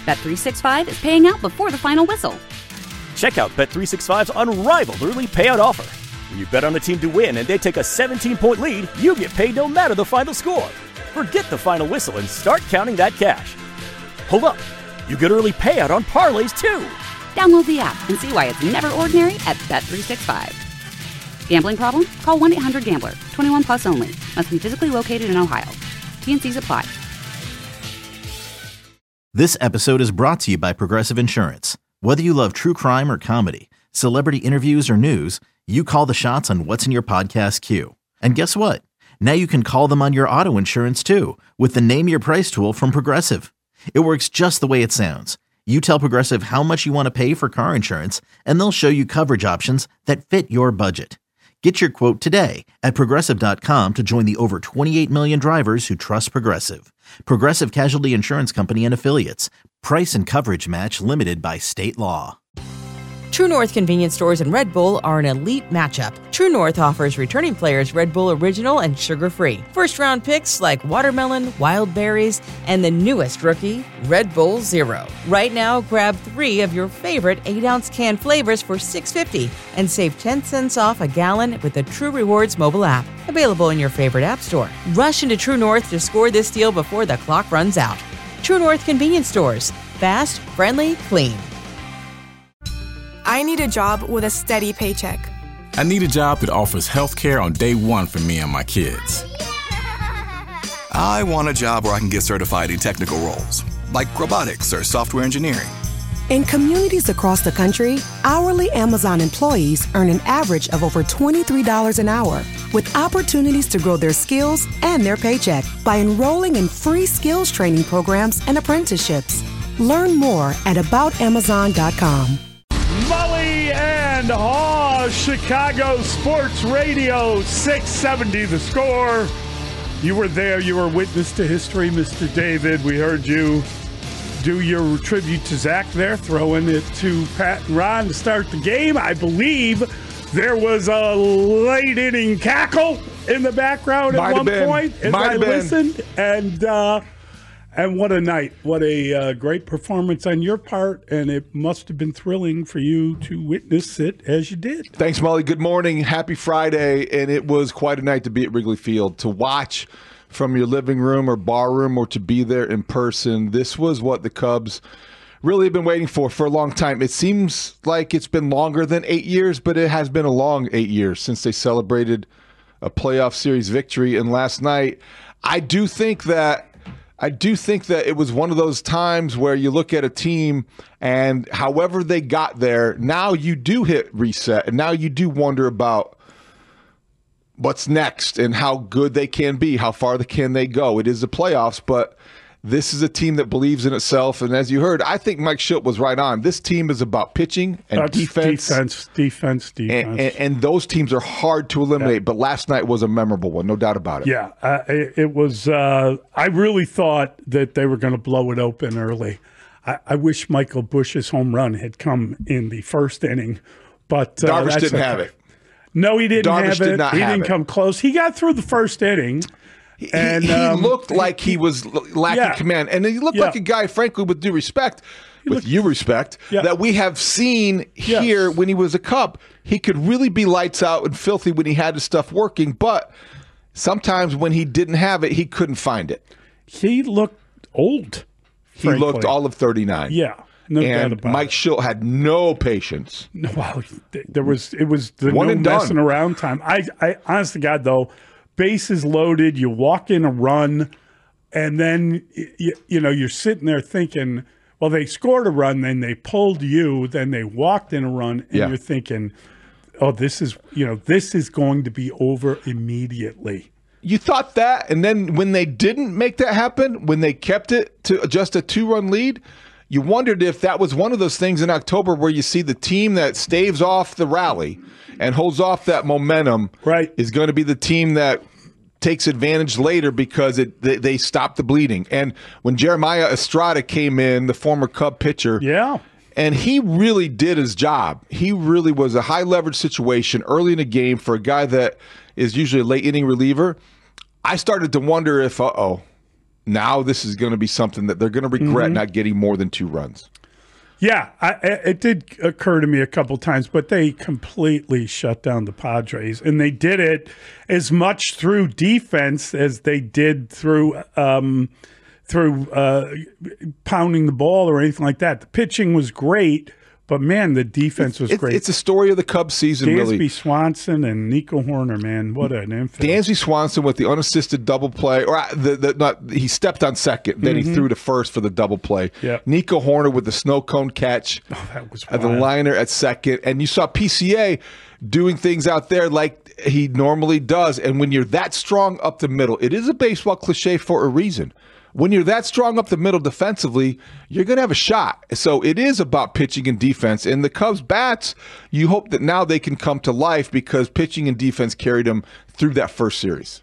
Bet365 is paying out before the final whistle. Check out Bet365's unrivaled early payout offer. When you bet on a team to win and they take a 17-point lead, you get paid no matter the final score. Forget the final whistle and start counting that cash. Hold up. You get early payout on parlays, too. Download the app and see why it's never ordinary at Bet365. Gambling problem? Call 1-800-GAMBLER. 21 plus only. Must be physically located in Ohio. T&Cs apply. This episode is brought to you by Progressive Insurance. Whether you love true crime or comedy, celebrity interviews or news, you call the shots on what's in your podcast queue. And guess what? Now you can call them on your auto insurance too with the Name Your Price tool from Progressive. It works just the way it sounds. You tell Progressive how much you want to pay for car insurance, and they'll show you coverage options that fit your budget. Get your quote today at Progressive.com to join the over 28 million drivers who trust Progressive. Progressive Casualty Insurance Company and Affiliates. Price and coverage match limited by state law. True North convenience stores and Red Bull are an elite matchup. True North offers returning players Red Bull Original and sugar-free. First-round picks like watermelon, wild berries, and the newest rookie, Red Bull Zero. Right now, grab 3 of your favorite 8-ounce can flavors for $6.50 and save 10 cents off a gallon with the True Rewards mobile app. Available in your favorite app store. Rush into True North to score this deal before the clock runs out. True North convenience stores. Fast, friendly, clean. I need a job with a steady paycheck. I need a job that offers health care on day one for me and my kids. I want a job where I can get certified in technical roles, like robotics or software engineering. In communities across the country, hourly Amazon employees earn an average of over $23 an hour, with opportunities to grow their skills and their paycheck by enrolling in free skills training programs and apprenticeships. Learn more at aboutamazon.com. Mully and Haw, Chicago Sports Radio, 670 The Score. You were there. You were witness to history, Mr. David. We heard you do your tribute to Zach there, throwing it to Pat and Ron to start the game. I believe there was a late inning cackle in the background at one point as I listened. And what a night. What a great performance on your part, and it must have been thrilling for you to witness it as you did. Thanks, Molly. Good morning. Happy Friday, and it was quite a night to be at Wrigley Field. To watch from your living room or bar room or to be there in person, this was what the Cubs really have been waiting for a long time. It seems like it's been longer than 8 years, but it has been a long 8 years since they celebrated a playoff series victory. And last night, I do think that it was one of those times where you look at a team and however they got there, now you do hit reset and now you do wonder about what's next and how good they can be, how far can they go. It is the playoffs, but this is a team that believes in itself. And as you heard, I think Mike Shildt was right on. This team is about pitching and defense. Defense. And those teams are hard to eliminate, but last night was a memorable one, no doubt about it. Yeah, it was. I really thought that they were going to blow it open early. I wish Michael Busch's home run had come in the first inning, but Darvish didn't have it. No, he didn't have it. He didn't come close. He got through the first inning. And he looked like he was lacking command. And he looked like a guy, frankly, with due respect, that we have seen here when he was a Cub. He could really be lights out and filthy when he had his stuff working, but sometimes when he didn't have it, he couldn't find it. He looked old. He looked all of 39. Yeah. No doubt about Mike Shildt had no patience. Well, it was the no messing around time. I honest to God, though, bases loaded, you walk in a run, and then you're sitting there thinking, well, they scored a run, then they pulled you, then they walked in a run, and you're thinking, oh, this is going to be over immediately. You thought that, and then when they didn't make that happen, when they kept it to just a 2-run lead, you wondered if that was one of those things in October where you see the team that staves off the rally and holds off that momentum is going to be the team that takes advantage later because they stop the bleeding. And when Jeremiah Estrada came in, the former Cub pitcher, and he really did his job. He really was a high-leverage situation early in the game for a guy that is usually a late-inning reliever. I started to wonder if, now this is going to be something that they're going to regret not getting more than 2 runs. Yeah, it did occur to me a couple times, but they completely shut down the Padres, and they did it as much through defense as they did through pounding the ball or anything like that. The pitching was great, but man, the defense was great. It's a story of the Cubs season, really. Dansby Swanson and Nico Horner, man, what an infant. Dansby Swanson with the unassisted double play, or he stepped on second, then he threw to first for the double play. Yep. Nico Horner with the snow cone catch, that was the liner at second, and you saw PCA doing things out there like he normally does. And when you're that strong up the middle, it is a baseball cliche for a reason. When you're that strong up the middle defensively, you're going to have a shot. So it is about pitching and defense. And the Cubs bats, you hope that now they can come to life because pitching and defense carried them through that first series.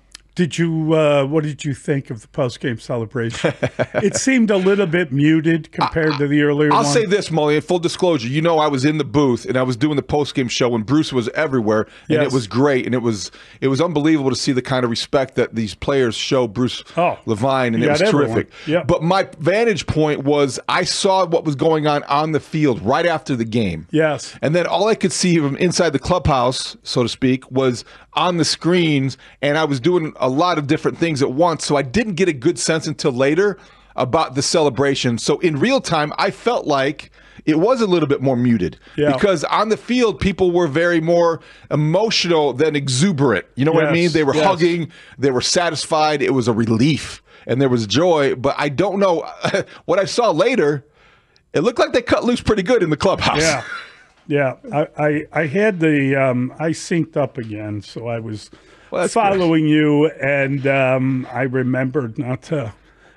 What did you think of the post-game celebration? It seemed a little bit muted compared to the earlier I'll one. say this, Molly, in full disclosure, I was in the booth and I was doing the post-game show and Bruce was everywhere, and it was great, and it was unbelievable to see the kind of respect that these players show Bruce Levine, and it was terrific. Yep. But my vantage point was I saw what was going on the field right after the game. Yes. And then all I could see from inside the clubhouse, so to speak, was on the screens, and I was doing a lot of different things at once, so I didn't get a good sense until later about the celebration. So in real time, I felt like it was a little bit more muted because on the field, people were very more emotional than exuberant. You know what I mean? They were hugging, they were satisfied, it was a relief, and there was joy, but I don't know. What I saw later, it looked like they cut loose pretty good in the clubhouse. Yeah. Yeah, I had I synced up again, so I was following you, and I remembered not to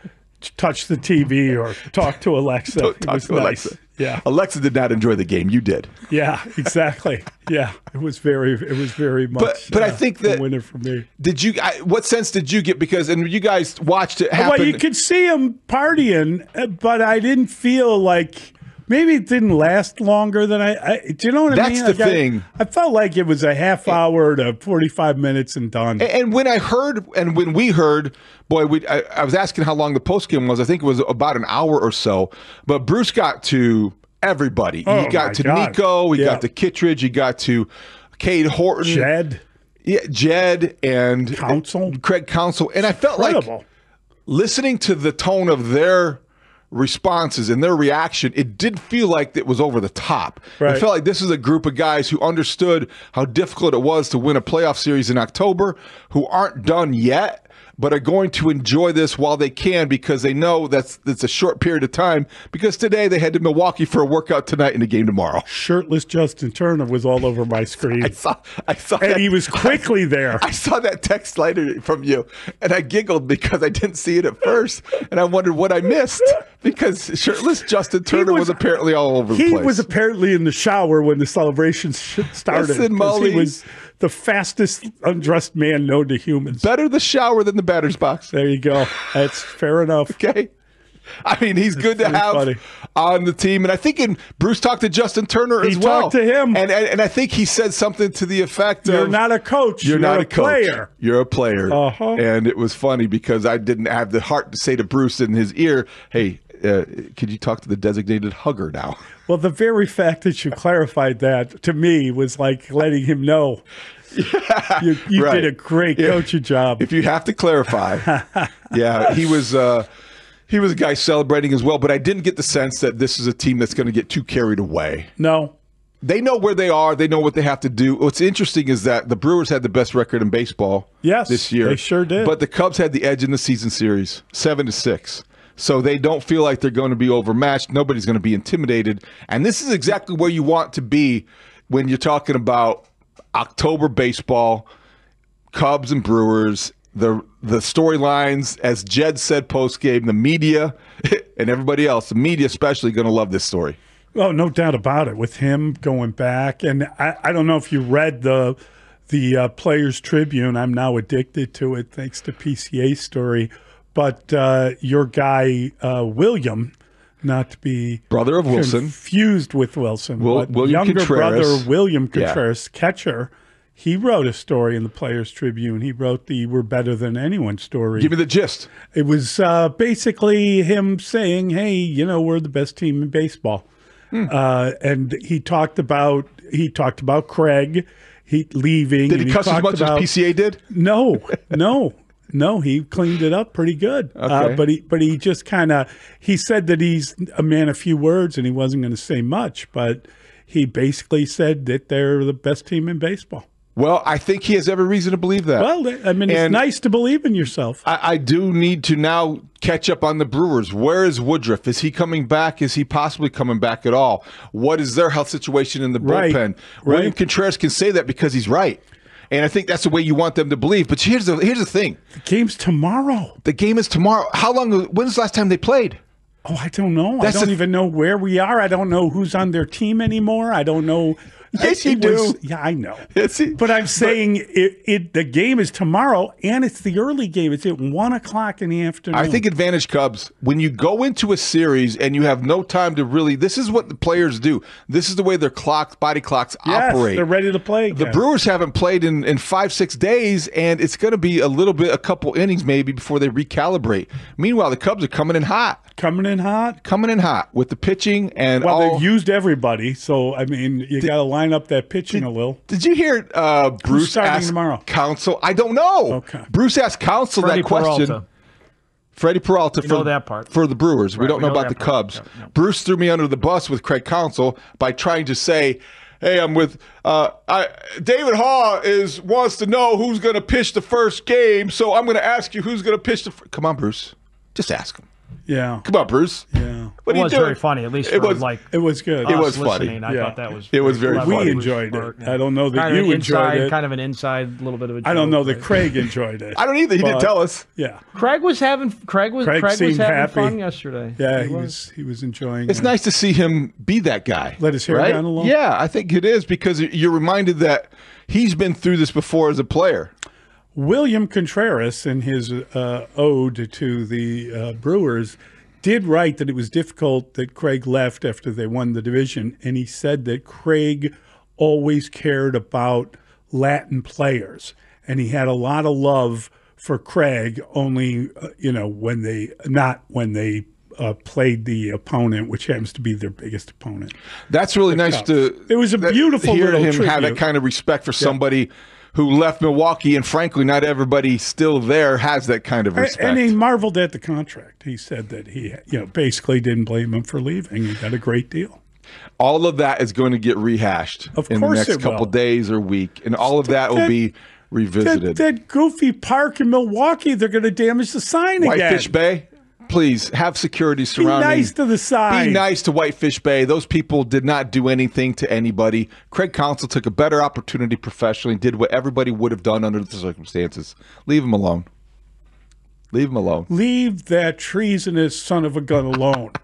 touch the TV or talk to Alexa. Don't talk to nice. Alexa. Yeah, Alexa did not enjoy the game. You did. Yeah, exactly. Yeah, it was very much. But I think that a winner for me. Did you? What sense did you get? Because you guys watched it happen. Well, you could see him partying, but I didn't feel like. Maybe it didn't last longer than do you know what I mean? That's the thing. I felt like it was a half hour to 45 minutes and done. And when I heard, and when we heard, boy, I was asking how long the postgame was. I think it was about an hour or so. But Bruce got to everybody. He got to Nico. He got to Kittredge. He got to Cade Horton. Jed. Yeah, Jed and Craig Counsell. And I felt like listening to the tone of their responses and their reaction, it did feel like it was over the top. Right. It felt like this is a group of guys who understood how difficult it was to win a playoff series in October, who aren't done yet, but are going to enjoy this while they can because they know that's a short period of time, because today they head to Milwaukee for a workout tonight and a game tomorrow. Shirtless Justin Turner was all over my screen. I saw and he was quickly there. I saw that text later from you, and I giggled because I didn't see it at first, and I wondered what I missed, because shirtless Justin Turner was apparently all over the place. He was apparently in the shower when the celebration started. Listen, Molly, he was the fastest undressed man known to humans. Better the shower than the batter's box. There you go. That's fair enough. Okay. I mean, he's good to have on the team. And I think Bruce talked to Justin Turner as well. He talked to him. And I think he said something to the effect of, you're not a coach. You're not a player. You're a player. Uh-huh. And it was funny because I didn't have the heart to say to Bruce in his ear, hey, could you talk to the designated hugger now? Well, the very fact that you clarified that to me was like letting him know. Yeah, you did a great coaching job. If you have to clarify. Yeah, he was a guy celebrating as well, but I didn't get the sense that this is a team that's going to get too carried away. No. They know where they are. They know what they have to do. What's interesting is that the Brewers had the best record in baseball this year. They sure did. But the Cubs had the edge in the season series, 7-6. So they don't feel like they're going to be overmatched. Nobody's going to be intimidated. And this is exactly where you want to be when you're talking about October baseball, Cubs and Brewers, the storylines, as Jed said post-game, the media and everybody else, the media especially, going to love this story. Oh, no doubt about it, with him going back. And I don't know if you read the Players Tribune. I'm now addicted to it thanks to PCA's story. But your guy, William, not to be brother of Wilson, confused with Wilson, but William younger Contreras. brother William Contreras, catcher, He wrote a story in the Players Tribune. He wrote the "We're Better Than Anyone" story. Give me the gist. It was basically him saying, "Hey, we're the best team in baseball," and he talked about Craig leaving. Did he cuss as much as PCA did? No. He cleaned it up pretty good. Okay. But he just he said that he's a man of few words and he wasn't going to say much, but he basically said that they're the best team in baseball. Well, I think he has every reason to believe that. Well, it's nice to believe in yourself. I do need to now catch up on the Brewers. Where is Woodruff? Is he coming back? Is he possibly coming back at all? What is their health situation in the bullpen? William Contreras can say that because he's right. And I think that's the way you want them to believe. But here's the thing. The game's tomorrow. The game is tomorrow. When's the last time they played? Oh, I don't know. I don't even know where we are. I don't know who's on their team anymore. I don't know. Yes, you do. Yeah, I know. Yes, but I'm saying the game is tomorrow, and it's the early game. It's at 1 o'clock in the afternoon. I think advantage Cubs. When you go into a series and you have no time to really, this is what the players do. This is the way their body clocks operate. They're ready to play again. The Brewers haven't played in 5-6 days, and it's going to be a couple innings maybe before they recalibrate. Meanwhile, the Cubs are coming in hot. Coming in hot with the pitching and they've used everybody, so you got to line up that pitching a little. Did you hear Bruce ask Counsell? I don't know. Okay. Bruce asked Counsell that question. Freddie Peralta know that part. For the Brewers. Right, we don't know about the Cubs. No. Bruce threw me under the bus with Craig Counsell by trying to say, hey, I'm with David Haw wants to know who's going to pitch the first game, so I'm going to ask you who's going to pitch Come on, Bruce. Just ask him. Yeah. Come on, Bruce. Yeah. It was very funny, at least for it was good. It was funny. I thought that was very funny. We enjoyed it. I don't know that you enjoyed it. Kind of an inside little bit of a joke. I don't know that Craig enjoyed it. I don't either. He didn't tell us. Yeah. Craig was having happy. Fun yesterday. Yeah, he was enjoying it. It's nice to see him be that guy. Let his hair down a little. Yeah, I think it is because you're reminded that he's been through this before as a player. William Contreras, in his ode to the Brewers, did write that it was difficult that Craig left after they won the division, and he said that Craig always cared about Latin players, and he had a lot of love for Craig. Only when they played the opponent, which happens to be their biggest opponent. That's really nice to. It was a beautiful hear little him tribute. have that kind of respect for somebody who left Milwaukee, and frankly, not everybody still there has that kind of respect. And he marveled at the contract. He said that he, basically didn't blame him for leaving. He got a great deal. All of that is going to get rehashed in the next couple days or week, and all of that will be revisited. That goofy park in Milwaukee, they're going to damage the sign again. Whitefish Bay? Please have security surrounding. Be nice to the sign. Be nice to Whitefish Bay. Those people did not do anything to anybody. Craig Counsell took a better opportunity professionally, did what everybody would have done under the circumstances. Leave him alone. Leave him alone. Leave that treasonous son of a gun alone.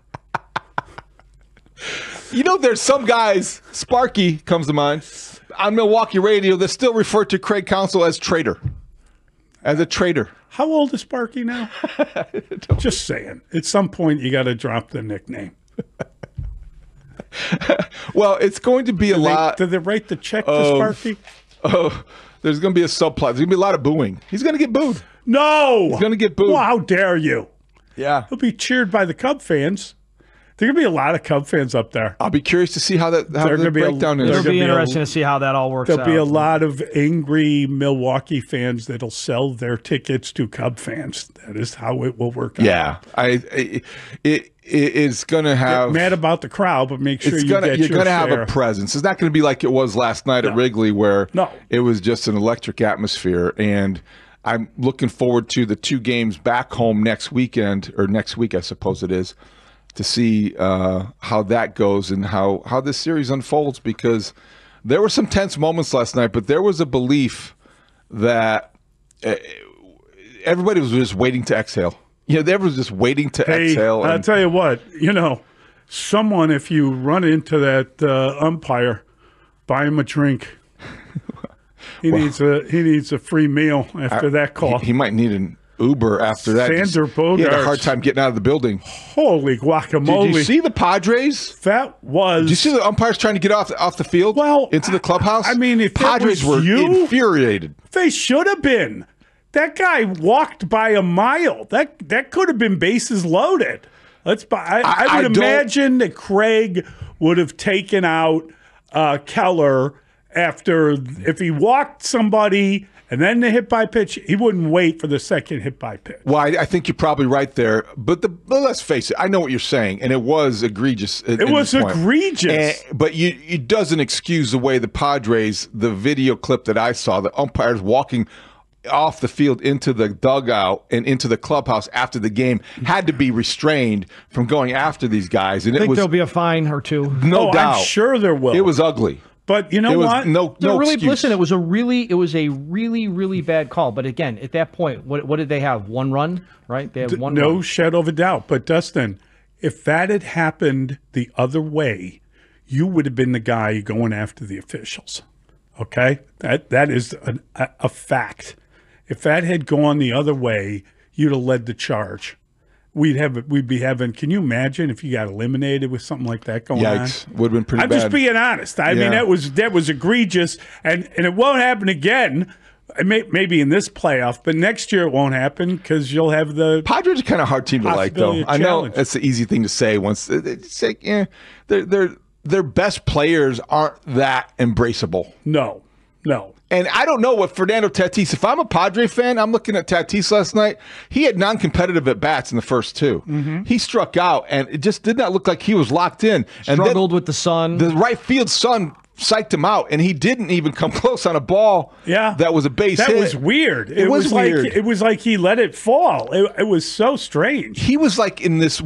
There's some guys, Sparky comes to mind, on Milwaukee radio that still refer to Craig Counsell as traitor. As a traitor. How old is Sparky now? Just saying. At some point, you got to drop the nickname. Well, it's going to be a lot. Did they write the check to Sparky? Oh, there's going to be a subplot. There's going to be a lot of booing. He's going to get booed. No! He's going to get booed. Well, how dare you? Yeah. He'll be cheered by the Cub fans. There are going to be a lot of Cub fans up there. I'll be curious to see how the breakdown is. It'll be interesting to see how that all works out. There'll be a lot of angry Milwaukee fans that'll sell their tickets to Cub fans. That is how it will work out. Yeah. It is going to have... Get mad about the crowd, but make sure you're going to have a presence. It's not going to be like it was last night at Wrigley where it was just an electric atmosphere. And I'm looking forward to the 2 games back home next weekend, or next week I suppose it is, to see how that goes and how this series unfolds, because there were some tense moments last night, but there was a belief that everybody was just waiting to exhale. They were just waiting to exhale. I'll tell you what, someone, if you run into that umpire, buy him a drink. He needs a free meal after that call. He might need Uber after that. Sander He had a Bogaerts. hard time getting out of the building. Holy guacamole. Did you see the Padres? That was. Did you see the umpires trying to get off the field? Well, into the clubhouse? I mean, if Padres that was were infuriated. They should have been. That guy walked by a mile. That could have been bases loaded. I would imagine that Craig would have taken out Keller if he walked somebody and then the hit by pitch. He wouldn't wait for the second hit by pitch. Well, I think you're probably right there. But let's face it, I know what you're saying, and it was egregious. It was egregious. But it doesn't excuse the way the Padres, the video clip that I saw, the umpires walking off the field into the dugout and into the clubhouse after the game had to be restrained from going after these guys. And I think there'll be a fine or two. No doubt. I'm sure there will. It was ugly. But you know what? No really, excuse. listen, it was a really bad call. But again, at that point, what did they have? One run, right? They had one run. No shadow of a doubt. But Dustin, if that had happened the other way, you would have been the guy going after the officials. Okay? That is a fact. If that had gone the other way, you'd have led the charge. We'd be having. Can you imagine if you got eliminated with something like that going on? Yikes! Would have been pretty I'm bad. just being honest. I mean, that was egregious, and it won't happen again. Maybe in this playoff, but next year it won't happen because you'll have the Padres are kind of hard team to like, though. I know that's the easy thing to say. Once it's like, their best players aren't that embraceable. No. And I don't know what Fernando Tatis, if I'm a Padre fan, I'm looking at Tatis last night. He had non-competitive at-bats in the first two. Mm-hmm. He struck out, and it just did not look like he was locked in. Struggled with the sun. The right field sun psyched him out, and he didn't even come close on a ball that was a base hit. That was weird. It was weird. It was like he let it fall. It was so strange. He was like in this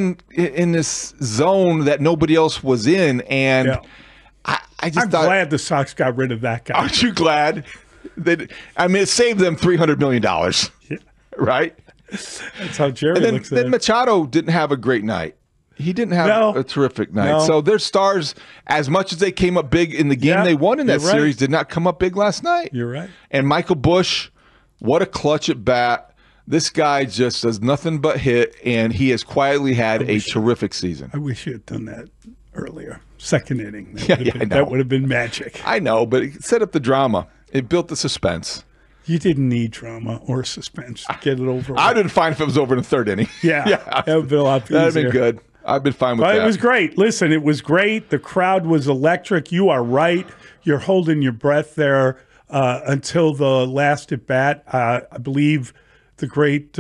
zone that nobody else was in, and... Yeah. I'm glad the Sox got rid of that guy. Aren't you glad? It saved them $300 million, right? That's how Jerry looks at it. Then Machado didn't have a great night. He didn't have a terrific night. No. So their stars, as much as they came up big in the game they won in that series, did not come up big last night. You're right. And Michael Busch, what a clutch at bat. This guy just does nothing but hit, and he has quietly had a terrific season. I wish you had done that earlier. Second inning. That that would have been magic. I know, but it set up the drama. It built the suspense. You didn't need drama or suspense to get it over. I'd been fine if it was over in the third inning. Yeah. That would have been a lot easier. That would have been good. I've been fine with that. It was great. Listen, it was great. The crowd was electric. You are right. You're holding your breath there until the last at bat. I believe the great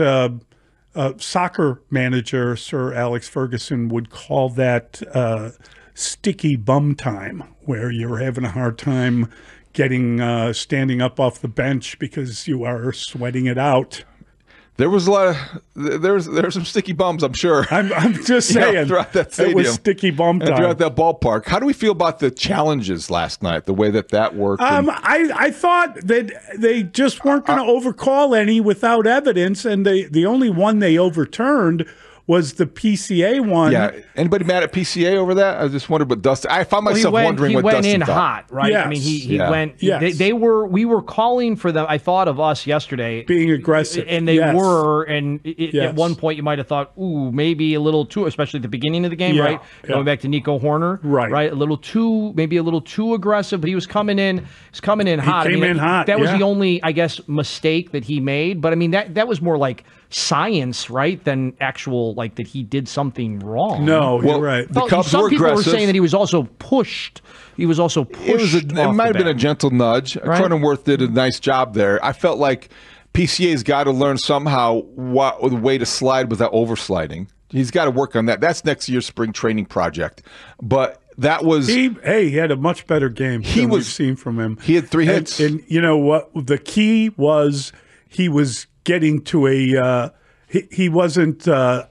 soccer manager, Sir Alex Ferguson, would call that sticky bum time, where you're having a hard time getting standing up off the bench because you are sweating it out. There was a lot of there were some sticky bums, I'm sure. I'm just saying throughout that stadium, it was sticky bum time throughout that ballpark. How do we feel about the challenges last night? The way that worked. I thought that they just weren't going to overcall any without evidence, and the only one they overturned was the PCA one. Yeah. Anybody mad at PCA over that? I just wondered what Dustin. I found myself wondering what Dustin thought. He went in hot, right? Yes. I mean, he went. Yes. We were calling for them. I thought of us yesterday being aggressive, and they were. And at one point, you might have thought, "Ooh, maybe a little too," especially at the beginning of the game, right? Going back to Nico Horner, right? A little too aggressive. But he was coming in. Hot. He came in hot. That was the only, I guess, mistake that he made. But I mean, that was more like science, right, than actual like that he did something wrong. No, you're right. The Cubs some were people aggressive. were saying that he was also pushed. It might have been a gentle nudge. Right? Cronenworth did a nice job there. I felt like PCA's got to learn somehow the way to slide without oversliding. He's got to work on that. That's next year's spring training project. But that was he had a much better game than we've seen from him. He had 3 hits. And you know what? The key was he was getting to a he wasn't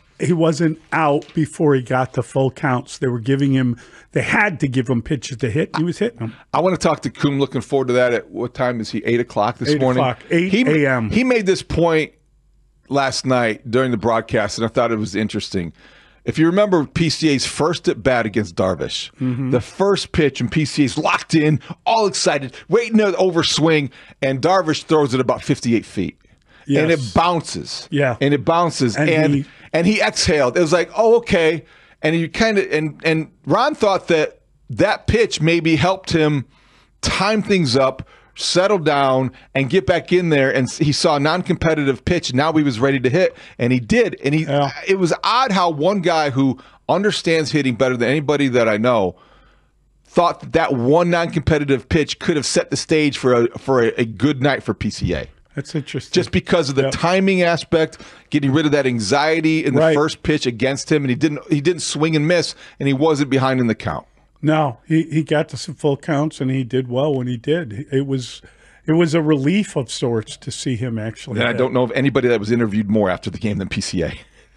out before he got to full counts. They had to give him pitches to hit. He was hitting them. I want to talk to Kuhn. Looking forward to that. At what time is he? 8 o'clock this morning? 8 a.m. He made this point last night during the broadcast, and I thought it was interesting. If you remember PCA's first at bat against Darvish, the first pitch, and PCA's locked in, all excited, waiting to overswing, and Darvish throws it about 58 feet. and it bounces. Yeah. And it bounces. And he exhaled. It was like, oh, okay. And he kind of and Ron thought that pitch maybe helped him time things up, settle down, and get back in there. And he saw a non-competitive pitch. Now he was ready to hit, and he did. And it was odd how one guy who understands hitting better than anybody that I know thought that one non-competitive pitch could have set the stage for a good night for PCA. That's interesting. Just because of the timing aspect, getting rid of that anxiety in the first pitch against him, and he didn't swing and miss, and he wasn't behind in the count. No, he got to some full counts, and he did well when he did. It was a relief of sorts to see him actually. And I don't know of anybody that was interviewed more after the game than PCA.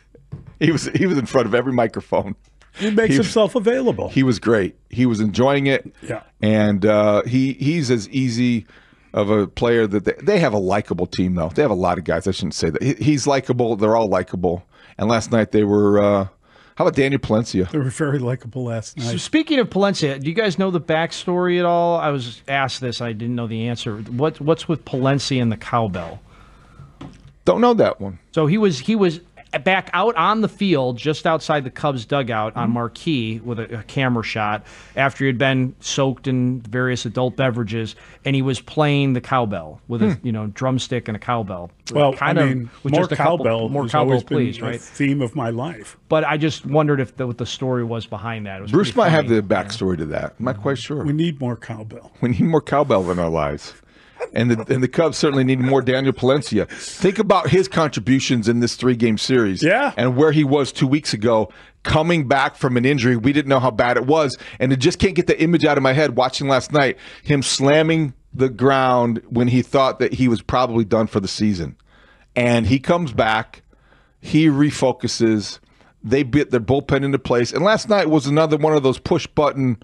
He was in front of every microphone. He makes himself available. He was great. He was enjoying it. Yeah, and he's as easy of a player that they have a likable team, though. They have a lot of guys. I shouldn't say that. He's likable. They're all likable. And last night they were, how about Daniel Palencia? They were very likable last night. So speaking of Palencia, do you guys know the backstory at all? I was asked this. I didn't know the answer. What's with Palencia and the cowbell? Don't know that one. So he was back out on the field just outside the Cubs dugout on Marquee with a camera shot after he had been soaked in various adult beverages, and he was playing the cowbell with a drumstick and a cowbell. Well, more cowbell, please, right? Right. Theme of my life. But I just wondered what the story was behind that. It was Bruce might have the backstory to that. I'm not quite sure. We need more cowbell. We need more cowbell in our lives. And the Cubs certainly need more Daniel Palencia. Think about his contributions in this 3-game series. Yeah. And where he was 2 weeks ago, coming back from an injury. We didn't know how bad it was. And I just can't get the image out of my head watching last night, him slamming the ground when he thought that he was probably done for the season. And he comes back. He refocuses. They bit their bullpen into place. And last night was another one of those push-button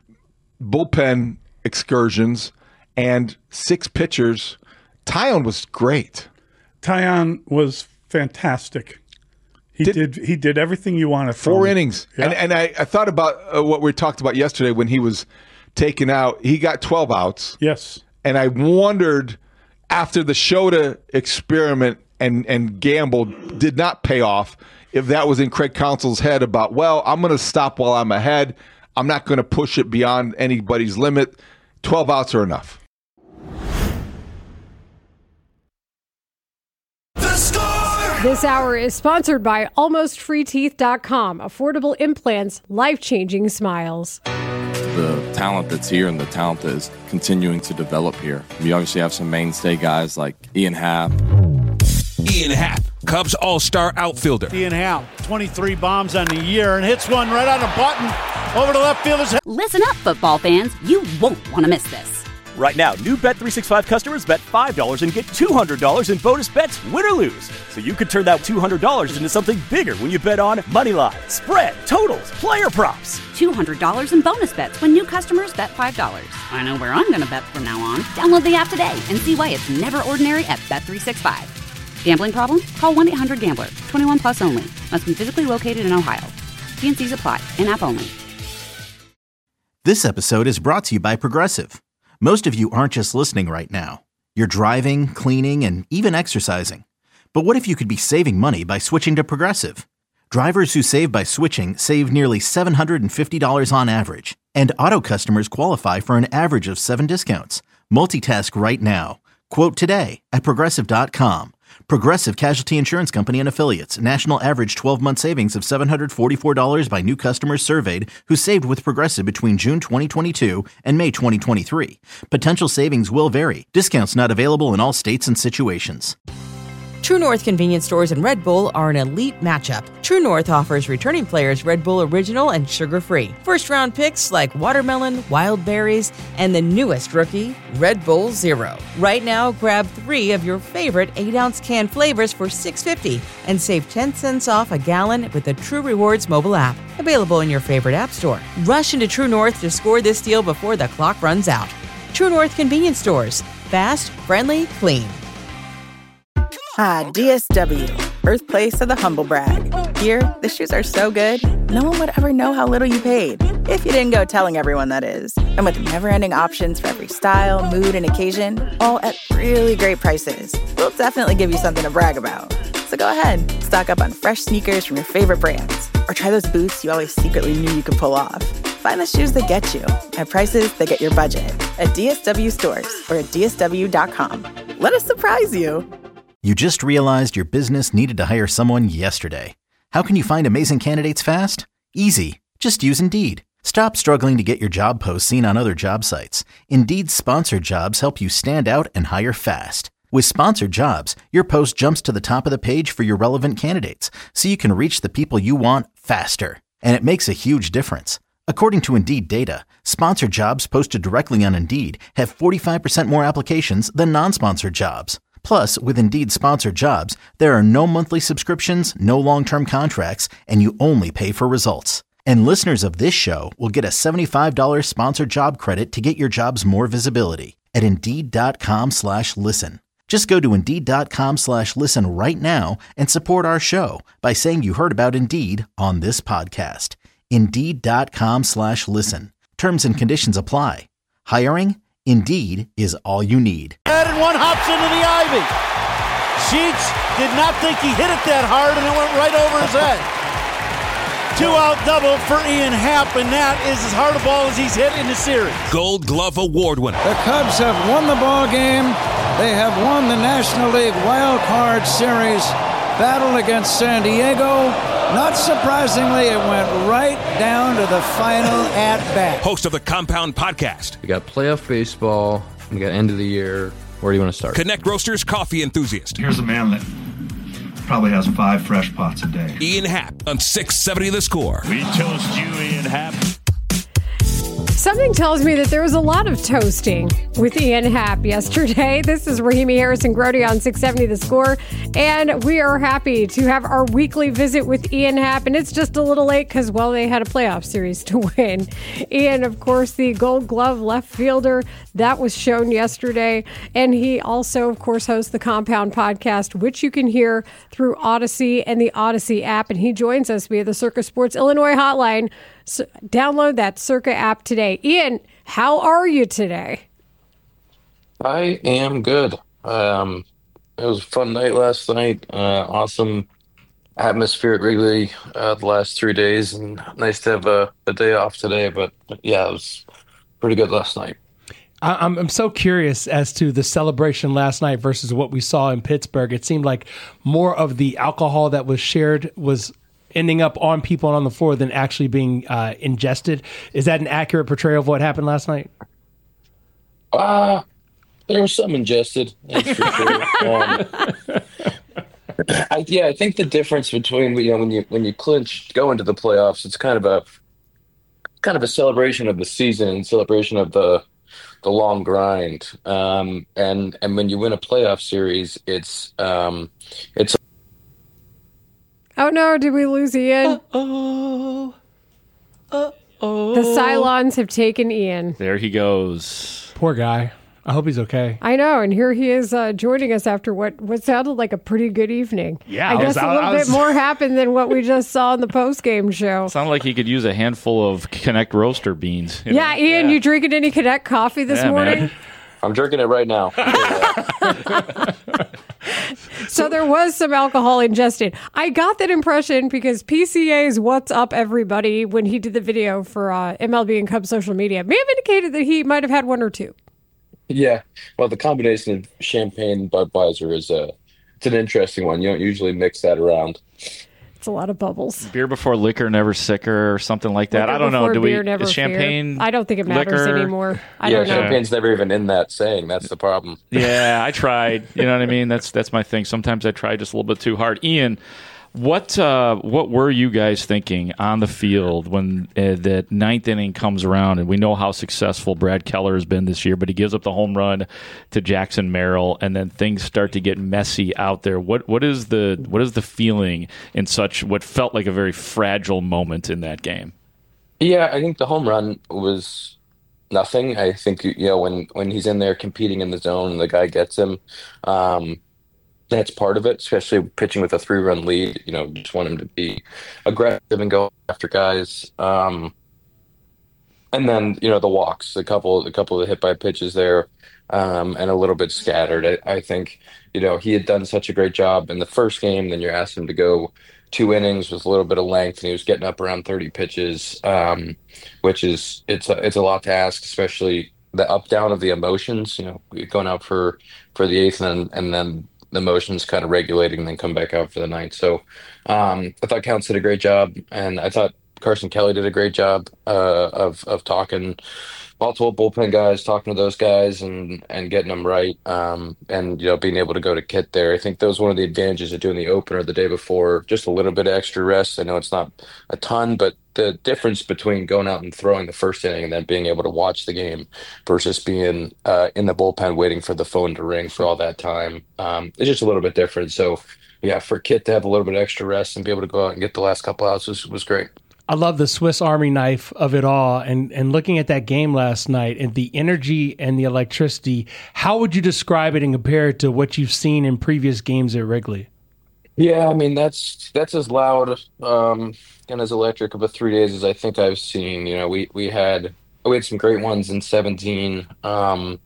bullpen excursions. And 6 pitchers. Taillon was great. Taillon was fantastic. He did everything you wanted from 4 him. innings. Yeah. And I thought about what we talked about yesterday when he was taken out. He got 12 outs. Yes. And I wondered, after the Shota experiment and gamble did not pay off, if that was in Craig Counsell's head about, well, I'm going to stop while I'm ahead. I'm not going to push it beyond anybody's limit. 12 outs are enough. This hour is sponsored by AlmostFreeTeeth.com. Affordable implants, life-changing smiles. The talent that's here and the talent that is continuing to develop here. We obviously have some mainstay guys like Ian Happ. Ian Happ, Cubs all-star outfielder. Ian Happ, 23 bombs on the year and hits one right on a button over to left fielder's head. Listen up, football fans. You won't want to miss this. Right now, new Bet365 customers bet $5 and get $200 in bonus bets, win or lose. So you could turn that $200 into something bigger when you bet on money line, spread, totals, player props. $200 in bonus bets when new customers bet $5. I know where I'm going to bet from now on. Download the app today and see why it's never ordinary at Bet365. Gambling problem? Call 1-800-GAMBLER. 21 plus only. Must be physically located in Ohio. T&Cs apply. In-app only. This episode is brought to you by Progressive. Most of you aren't just listening right now. You're driving, cleaning, and even exercising. But what if you could be saving money by switching to Progressive? Drivers who save by switching save nearly $750 on average. And auto customers qualify for an average of 7 discounts. Multitask right now. Quote today at Progressive.com. Progressive Casualty Insurance Company and Affiliates. National average 12-month savings of $744 by new customers surveyed who saved with Progressive between June 2022 and May 2023. Potential savings will vary. Discounts not available in all states and situations. True North convenience stores and Red Bull are an elite matchup. True North offers returning players Red Bull Original and sugar-free. First-round picks like watermelon, wild berries, and the newest rookie, Red Bull Zero. Right now, grab 3 of your favorite 8-ounce can flavors for $6.50 and save 10 cents off a gallon with the True Rewards mobile app. Available in your favorite app store. Rush into True North to score this deal before the clock runs out. True North convenience stores. Fast, friendly, clean. Ah, DSW, birthplace of the humble brag. Here, the shoes are so good, no one would ever know how little you paid. If you didn't go telling everyone, that is. And with never-ending options for every style, mood, and occasion, all at really great prices, we'll definitely give you something to brag about. So go ahead, stock up on fresh sneakers from your favorite brands, or try those boots you always secretly knew you could pull off. Find the shoes that get you at prices that get your budget at DSW stores or at DSW.com. Let us surprise you. You just realized your business needed to hire someone yesterday. How can you find amazing candidates fast? Easy. Just use Indeed. Stop struggling to get your job posts seen on other job sites. Indeed's sponsored jobs help you stand out and hire fast. With sponsored jobs, your post jumps to the top of the page for your relevant candidates, so you can reach the people you want faster. And it makes a huge difference. According to Indeed data, sponsored jobs posted directly on Indeed have 45% more applications than non-sponsored jobs. Plus, with Indeed sponsored jobs, there are no monthly subscriptions, no long-term contracts, and you only pay for results. And listeners of this show will get a $75 sponsored job credit to get your jobs more visibility at Indeed.com/listen. Just go to Indeed.com/listen right now and support our show by saying you heard about Indeed on this podcast. Indeed.com/listen. Terms and conditions apply. Hiring? Indeed is all you need. And one hops into the ivy. Sheets did not think he hit it that hard, and it went right over his head. 2-out double for Ian Happ, and that is as hard a ball as he's hit in the series. Gold Glove Award winner. The Cubs have won the ball game. They have won the National League Wild Card Series battle against San Diego. Not surprisingly, it went right down to the final at-bat. Host of the Compound Podcast. We got playoff baseball. We got end of the year. Where do you want to start? Connect Roasters coffee enthusiast. Here's a man that probably has 5 fresh pots a day. Ian Happ on 670 The Score. We toast you, Ian Happ. Something tells me that there was a lot of toasting with Ian Happ yesterday. This is Rahimi Harrison-Grody on 670 The Score, and we are happy to have our weekly visit with Ian Happ, and it's just a little late because, well, they had a playoff series to win. Ian, of course, the Gold Glove left fielder, that was shown yesterday, and he also, of course, hosts the Compound Podcast, which you can hear through Odyssey and the Odyssey app, and he joins us via the Circa Sports Illinois hotline. So download that Circa app today. Ian, how are you today? I am good. It was a fun night last night. Awesome atmosphere at Wrigley the last 3 days, and nice to have a day off today. But yeah, it was pretty good last night. I'm so curious as to the celebration last night versus what we saw in Pittsburgh. It seemed like more of the alcohol that was shared was ending up on people on the floor than actually being ingested. Is that an accurate portrayal of what happened last night? There was some ingested, that's for sure. I think the difference between when you clinch, go into the playoffs, it's kind of a celebration of the season and celebration of the long grind. And when you win a playoff series, it's Oh no, did we lose Ian? Uh-oh. The Cylons have taken Ian. There he goes. Poor guy. I hope he's okay. I know, and here he is joining us after what sounded like a pretty good evening. Yeah, I guess a little bit more happened than what we just saw in the post-game show. Sounded like he could use a handful of Connect roaster beans. Yeah, Ian, you drinking any Connect coffee this morning? Man. I'm drinking it right now. So there was some alcohol ingested. I got that impression because PCA's What's Up Everybody, when he did the video for MLB and Cubs social media, may have indicated that he might have had one or two. Yeah. Well, the combination of champagne and Budweiser it's an interesting one. You don't usually mix that around. It's a lot of bubbles. Beer before liquor, never sicker, or something like that. Liquor I don't know. Is champagne? Fear? I don't think it matters liquor? Anymore. I don't know. Champagne's never even in that saying. That's the problem. Yeah, I tried. You know what I mean? That's my thing. Sometimes I try just a little bit too hard. Ian, what were you guys thinking on the field when that ninth inning comes around? And we know how successful Brad Keller has been this year, but he gives up the home run to Jackson Merrill, and then things start to get messy out there. What is the feeling in such what felt like a very fragile moment in that game? Yeah, I think the home run was nothing. I think when he's in there competing in the zone, and the guy gets him. That's part of it, especially pitching with a 3-run lead. Just want him to be aggressive and go after guys. And then, the walks, a couple of hit by pitches there, and a little bit scattered. I think, he had done such a great job in the first game. Then you asked him to go 2 innings with a little bit of length, and he was getting up around 30 pitches, which is it's a lot to ask, especially the up down of the emotions. Going out for the eighth, and then the emotions kind of regulating, and then come back out for the ninth. So I thought Counts did a great job, and I thought Carson Kelly did a great job of talking multiple bullpen guys, talking to those guys, and getting them right, and being able to go to Kit there. I think that was one of the advantages of doing the opener the day before, just a little bit of extra rest. I know it's not a ton, but the difference between going out and throwing the first inning and then being able to watch the game versus being in the bullpen waiting for the phone to ring for all that time, is just a little bit different. So yeah, for Kit to have a little bit of extra rest and be able to go out and get the last couple outs was great. I love the Swiss Army knife of it all. And looking at that game last night and the energy and the electricity, how would you describe it and compare it to what you've seen in previous games at Wrigley? Yeah, I mean, that's as loud and as electric of a 3 days as I think I've seen. We had some great ones in 17, and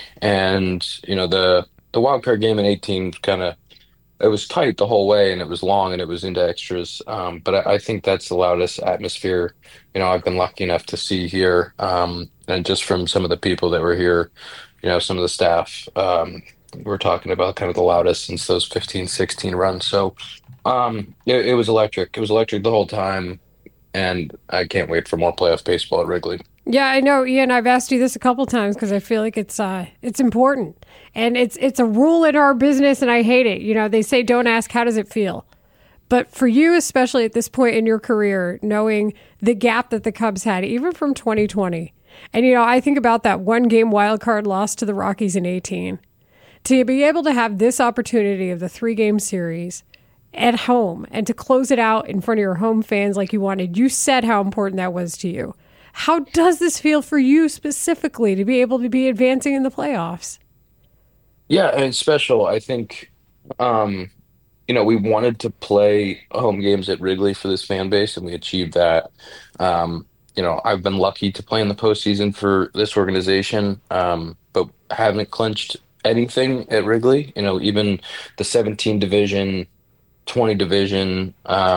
the wild card game in 18 kind of, it was tight the whole way, and it was long, and it was into extras. But I think that's the loudest atmosphere, I've been lucky enough to see here. And just from some of the people that were here, some of the staff, we're talking about kind of the loudest since those 15, 16 runs. So it was electric. It was electric the whole time, and I can't wait for more playoff baseball at Wrigley. Yeah, I know, Ian. I've asked you this a couple times because I feel like it's important, and it's a rule in our business, and I hate it. They say don't ask how does it feel, but for you, especially at this point in your career, knowing the gap that the Cubs had, even from 2020, and I think about that 1-game wild card loss to the Rockies in 18, to be able to have this opportunity of the 3-game series at home and to close it out in front of your home fans like you wanted. You said how important that was to you. How does this feel for you specifically to be able to be advancing in the playoffs? Yeah, and it's special. I think, we wanted to play home games at Wrigley for this fan base, and we achieved that. I've been lucky to play in the postseason for this organization, but haven't clinched anything at Wrigley. Even the 17 division, 20 division,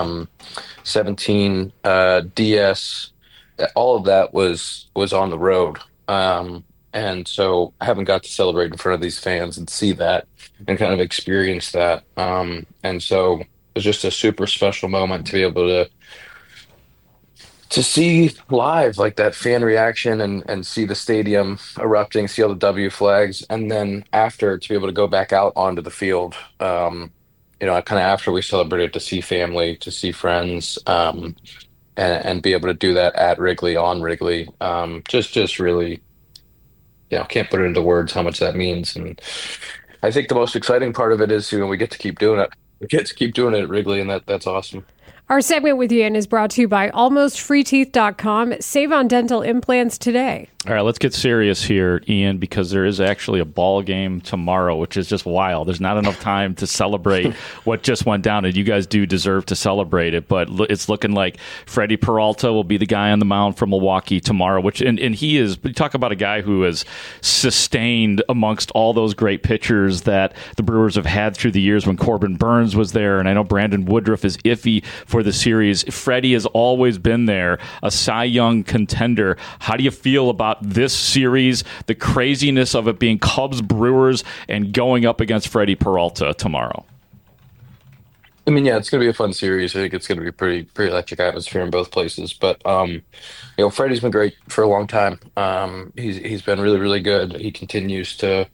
17 DS, all of that was on the road. And so I haven't got to celebrate in front of these fans and see that and kind of experience that. And so it was just a super special moment to be able to see live, like that fan reaction and see the stadium erupting, see all the W flags. And then after, to be able to go back out onto the field, kind of after we celebrated, to see family, to see friends, and be able to do that at Wrigley, on Wrigley, just really, can't put it into words how much that means. And I think the most exciting part of it is, we get to keep doing it. We get to keep doing it at Wrigley, and that's awesome. Our segment with Ian is brought to you by AlmostFreeTeeth.com. Save on dental implants today. All right, let's get serious here, Ian, because there is actually a ball game tomorrow, which is just wild. There's not enough time to celebrate what just went down, and you guys do deserve to celebrate it. But it's looking like Freddie Peralta will be the guy on the mound for Milwaukee tomorrow, and he is. You talk about a guy who has sustained amongst all those great pitchers that the Brewers have had through the years when Corbin Burns was there, and I know Brandon Woodruff is iffy for the series. Freddie has always been there, a Cy Young contender. How do you feel about this series, the craziness of it being Cubs Brewers and going up against Freddie Peralta tomorrow? I mean, yeah, it's going to be a fun series. I think it's going to be pretty electric atmosphere in both places. But Freddie's been great for a long time. He's been really, really good. He continues to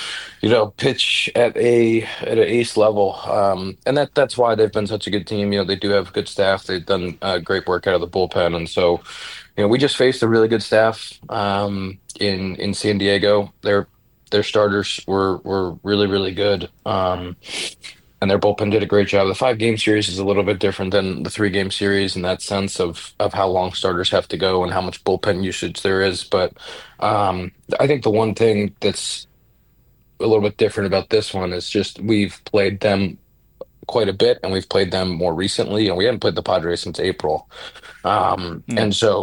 pitch at an ace level, and that's why they've been such a good team. They do have good staff. They've done great work out of the bullpen, and so we just faced a really good staff in San Diego. Their starters were really, really good, and their bullpen did a great job. The 5-game series is a little bit different than the 3-game series in that sense of how long starters have to go and how much bullpen usage there is. But I think the one thing that's a little bit different about this one is just we've played them quite a bit, and we've played them more recently, and we haven't played the Padres since April. And so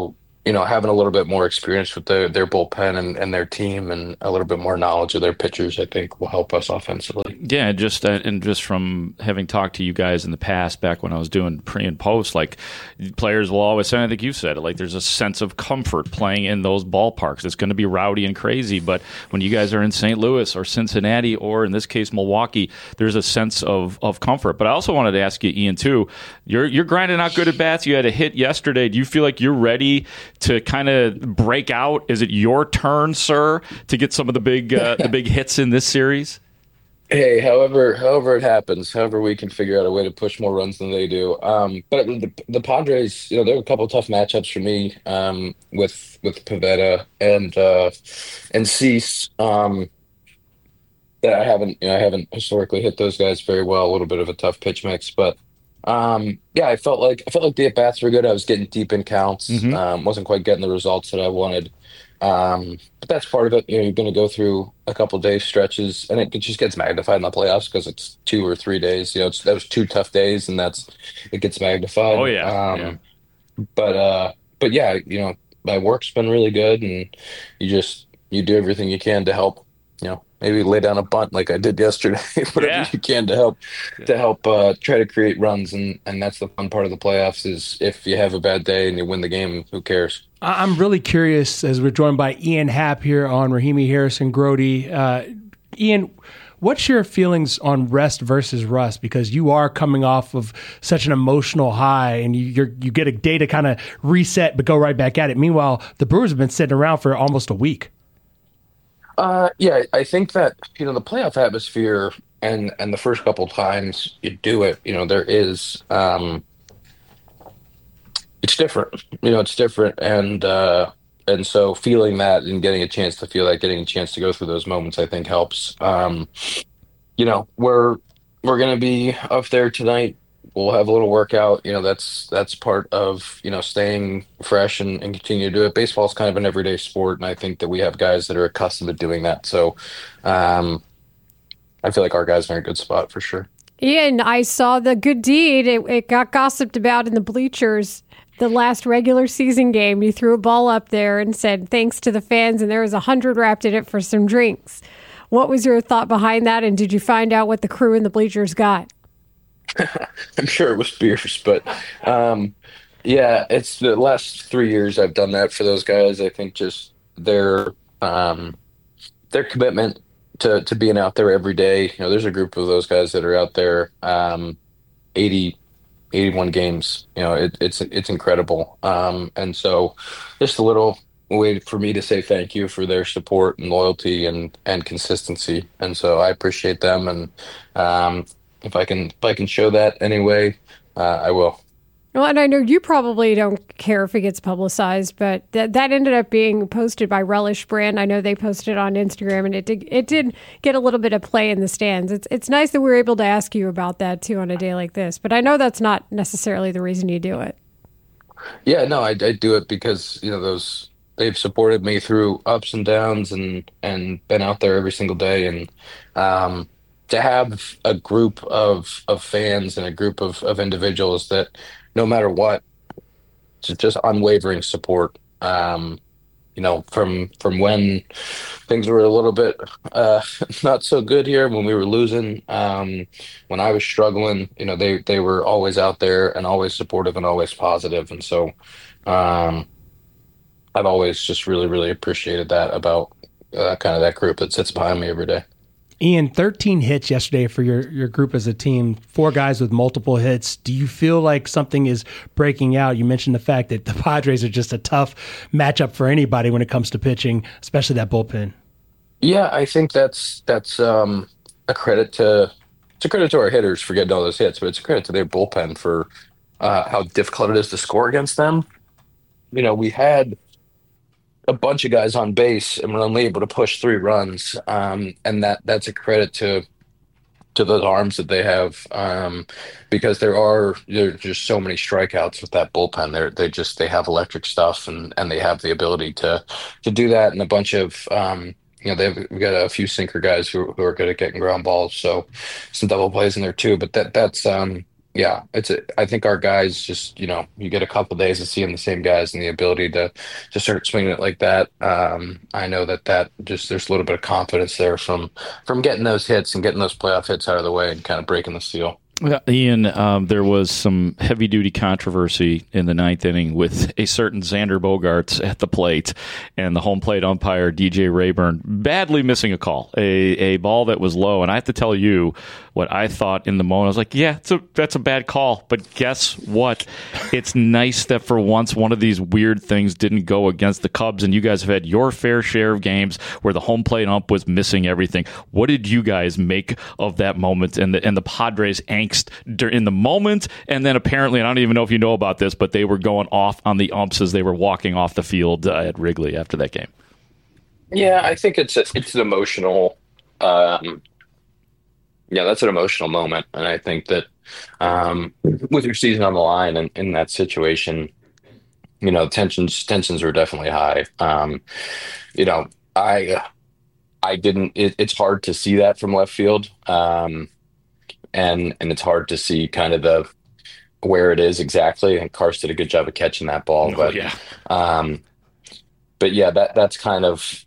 having a little bit more experience with their bullpen and their team and a little bit more knowledge of their pitchers, I think will help us offensively. Yeah, and just from having talked to you guys in the past, back when I was doing pre and post, like players will always say, I think you said it, like there's a sense of comfort playing in those ballparks. It's going to be rowdy and crazy, but when you guys are in St. Louis or Cincinnati or in this case Milwaukee, there's a sense of comfort. But I also wanted to ask you, Ian, too, you're grinding out good at bats. You had a hit yesterday. Do you feel like you're ready to kind of break out? Is it your turn, sir, to get some of the big hits in this series? Hey, however it happens, however we can figure out a way to push more runs than they do. But the Padres, there were a couple of tough matchups for me with Pivetta and Cease that I haven't historically hit those guys very well. A little bit of a tough pitch mix, but I felt like the at bats were good. I was getting deep in counts. Wasn't quite getting the results that I wanted. But that's part of it. You're going to go through a couple day stretches, and it just gets magnified in the playoffs because it's 2 or 3 days. That was 2 tough days, and it gets magnified. Oh yeah. But yeah, my work's been really good, and you do everything you can to help. Maybe lay down a bunt like I did yesterday, whatever you can to help try to create runs, and that's the fun part of the playoffs is if you have a bad day and you win the game, who cares? I'm really curious as we're joined by Ian Happ here on Rahimi Harrison Grody. Ian, what's your feelings on rest versus rust? Because you are coming off of such an emotional high, and you get a day to kind of reset but go right back at it. Meanwhile, the Brewers have been sitting around for almost a week. I think that the playoff atmosphere and the first couple times you do it, there is it's different. It's different, and so feeling that and getting a chance to feel that, getting a chance to go through those moments, I think helps. We're gonna be up there tonight. We'll have a little workout. That's part of staying fresh and continue to do it. Baseball is kind of an everyday sport, and I think that we have guys that are accustomed to doing that. So I feel like our guys are in a good spot for sure. Ian, I saw the good deed. It got gossiped about in the bleachers. The last regular season game, you threw a ball up there and said thanks to the fans, and there was 100 wrapped in it for some drinks. What was your thought behind that, and did you find out what the crew in the bleachers got? I'm sure it was beers, but it's the last 3 years I've done that for those guys. I think just their commitment to being out there every day. There's a group of those guys that are out there 81 games. It's incredible. And so just a little way for me to say thank you for their support and loyalty and consistency. And so I appreciate them. And if I can show that anyway, I will. Well, and I know you probably don't care if it gets publicized, but that ended up being posted by Relish Brand. I know they posted on Instagram, and it did get a little bit of play in the stands. It's nice that we're able to ask you about that too on a day like this, but I know that's not necessarily the reason you do it. Yeah, no, I do it because they've supported me through ups and downs and been out there every single day, and to have a group of fans and a group of individuals that no matter what, just unwavering support. From when things were a little bit not so good here, when we were losing, when I was struggling, they were always out there and always supportive and always positive. And so I've always just really, really appreciated that about kind of that group that sits behind me every day. Ian, 13 hits yesterday for your group as a team, 4 guys with multiple hits. Do you feel like something is breaking out? You mentioned the fact that the Padres are just a tough matchup for anybody when it comes to pitching, especially that bullpen. Yeah, I think that's a credit to our hitters for getting all those hits, but it's a credit to their bullpen for how difficult it is to score against them. We had a bunch of guys on base and we're only able to push 3 runs. And that's a credit to those arms that they have, because there's just so many strikeouts with that bullpen. They have electric stuff and they have the ability to do that. And a bunch of, we've got a few sinker guys who are good at getting ground balls. So some double plays in there too, but that's I think our guys just, you get a couple days of seeing the same guys and the ability to start swinging it like that. I know that just there's a little bit of confidence there from getting those hits and getting those playoff hits out of the way and kind of breaking the seal. Yeah, Ian, there was some heavy-duty controversy in the ninth inning with a certain Xander Bogaerts at the plate and the home plate umpire, DJ Rayburn, badly missing a call, a ball that was low. And I have to tell you what I thought in the moment. I was like, yeah, that's a bad call. But guess what? It's nice that for once one of these weird things didn't go against the Cubs, and you guys have had your fair share of games where the home plate ump was missing everything. What did you guys make of that moment and the Padres' angst in the moment? And then apparently, and I don't even know if you know about this, but they were going off on the umps as they were walking off the field at Wrigley after that game. Yeah, I think it's an emotional. That's an emotional moment, and I think that with your season on the line and in that situation, tensions were definitely high. I didn't. It's hard to see that from left field, and it's hard to see kind of where it is exactly. And Carson did a good job of catching that ball, that's kind of.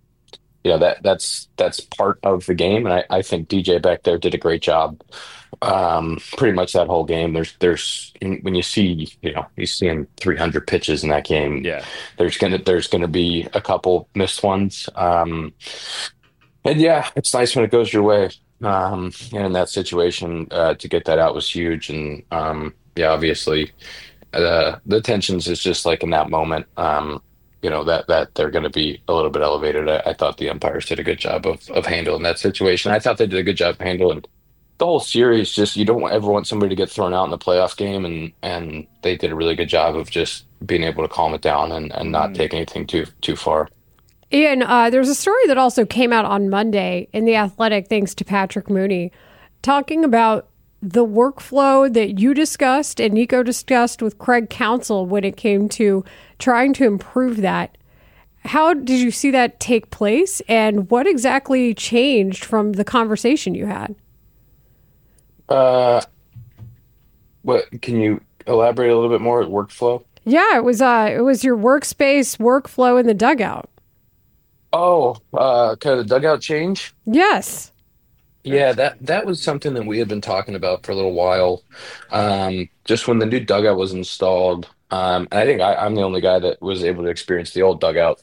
That's part of the game, and I think DJ back there did a great job. Pretty much that whole game. There's when you see he's seeing 300 pitches in that game. Yeah, there's gonna be a couple missed ones. It's nice when it goes your way. And in that situation, to get that out was huge. And obviously, the tensions is just like in that moment. That they're going to be a little bit elevated. I thought the umpires did a good job of handling that situation. I thought they did a good job of handling the whole series. Just you don't ever want somebody to get thrown out in the playoff game, and they did a really good job of just being able to calm it down and not take anything too far. Ian, there's a story that also came out on Monday in The Athletic, thanks to Patrick Mooney, talking about the workflow that you discussed and Nico discussed with Craig Counsell when it came to trying to improve that. How did you see that take place, and what exactly changed from the conversation you had? What can you elaborate a little bit more? Workflow? Yeah, it was your workspace workflow in the dugout. Oh, kind of the dugout change? Yes. Yeah, that was something that we had been talking about for a little while. Just when the new dugout was installed, and I think I'm the only guy that was able to experience the old dugout.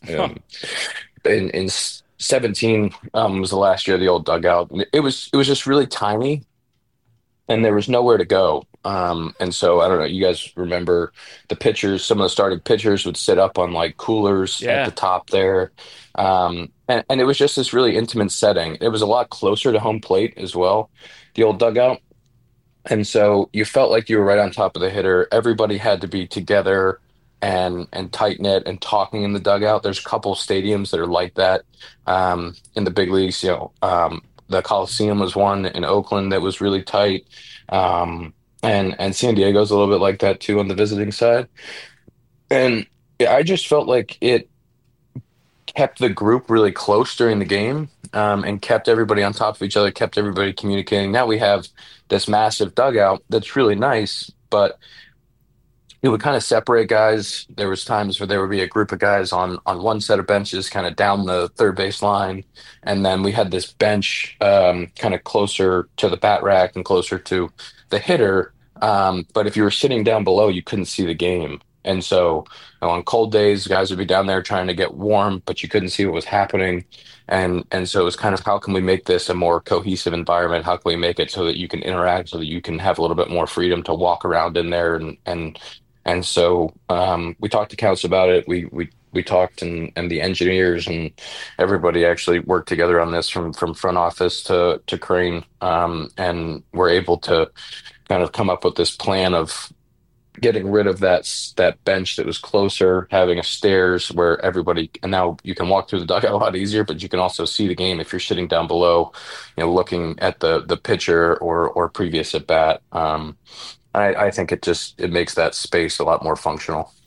In 17 was the last year of the old dugout. It was just really tiny, and there was nowhere to go. And so I don't know. You guys remember the pitchers? Some of the starting pitchers would sit up on like coolers at the top there. And it was just this really intimate setting. It was a lot closer to home plate as well, the old dugout. And so you felt like you were right on top of the hitter. Everybody had to be together and tight-knit and talking in the dugout. There's a couple stadiums that are like that in the big leagues. The Coliseum was one in Oakland that was really tight. And San Diego's a little bit like that too on the visiting side. And I just felt like it kept the group really close during the game, and kept everybody on top of each other, kept everybody communicating. Now we have this massive dugout that's really nice, but it would kind of separate guys. There was times where there would be a group of guys on one set of benches kind of down the third base line, and then we had this bench kind of closer to the bat rack and closer to the hitter. But if you were sitting down below, you couldn't see the game. And so on cold days, guys would be down there trying to get warm, but you couldn't see what was happening. And so it was kind of, how can we make this a more cohesive environment? How can we make it so that you can interact, so that you can have a little bit more freedom to walk around in there? And so we talked to Counsell about it. We talked, and the engineers and everybody actually worked together on this from front office to Crane, and we're able to kind of come up with this plan of getting rid of that bench that was closer, having a stairs where everybody, and now you can walk through the dugout a lot easier, but you can also see the game if you're sitting down below, looking at the pitcher or previous at bat. I think it makes that space a lot more functional.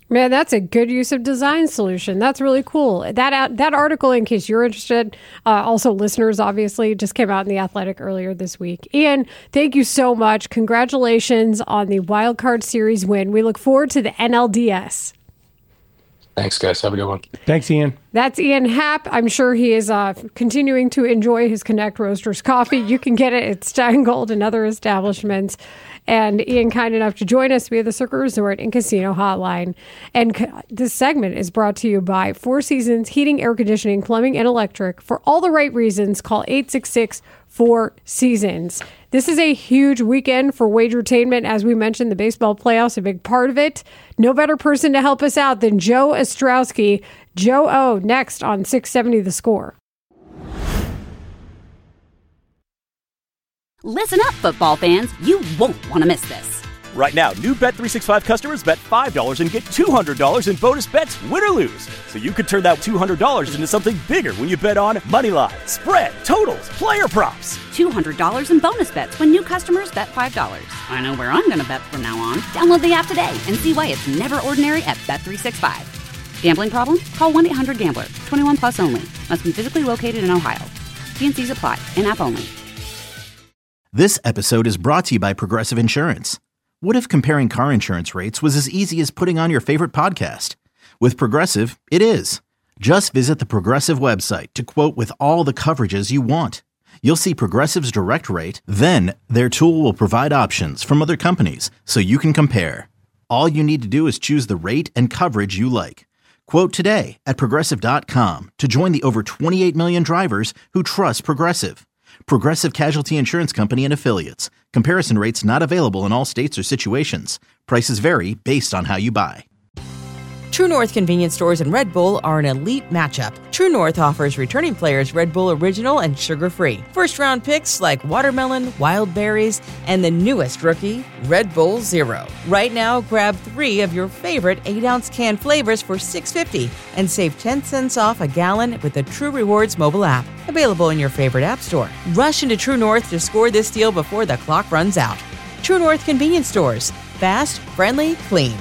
Man, that's a good use of design solution. That's really cool. That article, in case you're interested, also listeners, obviously, just came out in The Athletic earlier this week. Ian, thank you so much. Congratulations on the Wild Card Series win. We look forward to the NLDS. Thanks, guys. Have a good one. Thanks, Ian. That's Ian Happ. I'm sure he is continuing to enjoy his Connect Roasters coffee. You can get it at Steingold and other establishments. And Ian, kind enough to join us via the Circuit Resort and Casino Hotline. And this segment is brought to you by Four Seasons Heating, Air Conditioning, Plumbing, and Electric. For all the right reasons, call 866-4Seasons. This is a huge weekend for wagertainment. As we mentioned, the baseball playoffs, a big part of it. No better person to help us out than Joe Ostrowski. Joe O, next on 670 The Score. Listen up, football fans. You won't want to miss this. Right now, new Bet365 customers bet $5 and get $200 in bonus bets, win or lose. So you could turn that $200 into something bigger when you bet on moneyline, spread, totals, player props. $200 in bonus bets when new customers bet $5. I know where I'm going to bet from now on. Download the app today and see why it's never ordinary at Bet365. Gambling problem? Call 1-800-GAMBLER. 21 plus only. Must be physically located in Ohio. T&Cs apply. In-app only. This episode is brought to you by Progressive Insurance. What if comparing car insurance rates was as easy as putting on your favorite podcast? With Progressive, it is. Just visit the Progressive website to quote with all the coverages you want. You'll see Progressive's direct rate, then their tool will provide options from other companies so you can compare. All you need to do is choose the rate and coverage you like. Quote today at Progressive.com to join the over 28 million drivers who trust Progressive. Progressive Casualty Insurance Company and Affiliates. Comparison rates not available in all states or situations. Prices vary based on how you buy. True North convenience stores and Red Bull are an elite matchup. True North offers returning players Red Bull Original and sugar-free. First-round picks like watermelon, wild berries, and the newest rookie, Red Bull Zero. Right now, grab 3 of your favorite 8-ounce can flavors for $6.50 and save 10 cents off a gallon with the True Rewards mobile app. Available in your favorite app store. Rush into True North to score this deal before the clock runs out. True North convenience stores. Fast, friendly, clean.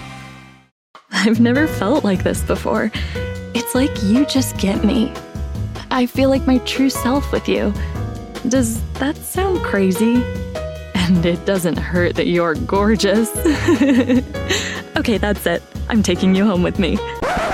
I've never felt like this before. It's like you just get me. I feel like my true self with you. Does that sound crazy? And it doesn't hurt that you're gorgeous. Okay, that's it. I'm taking you home with me.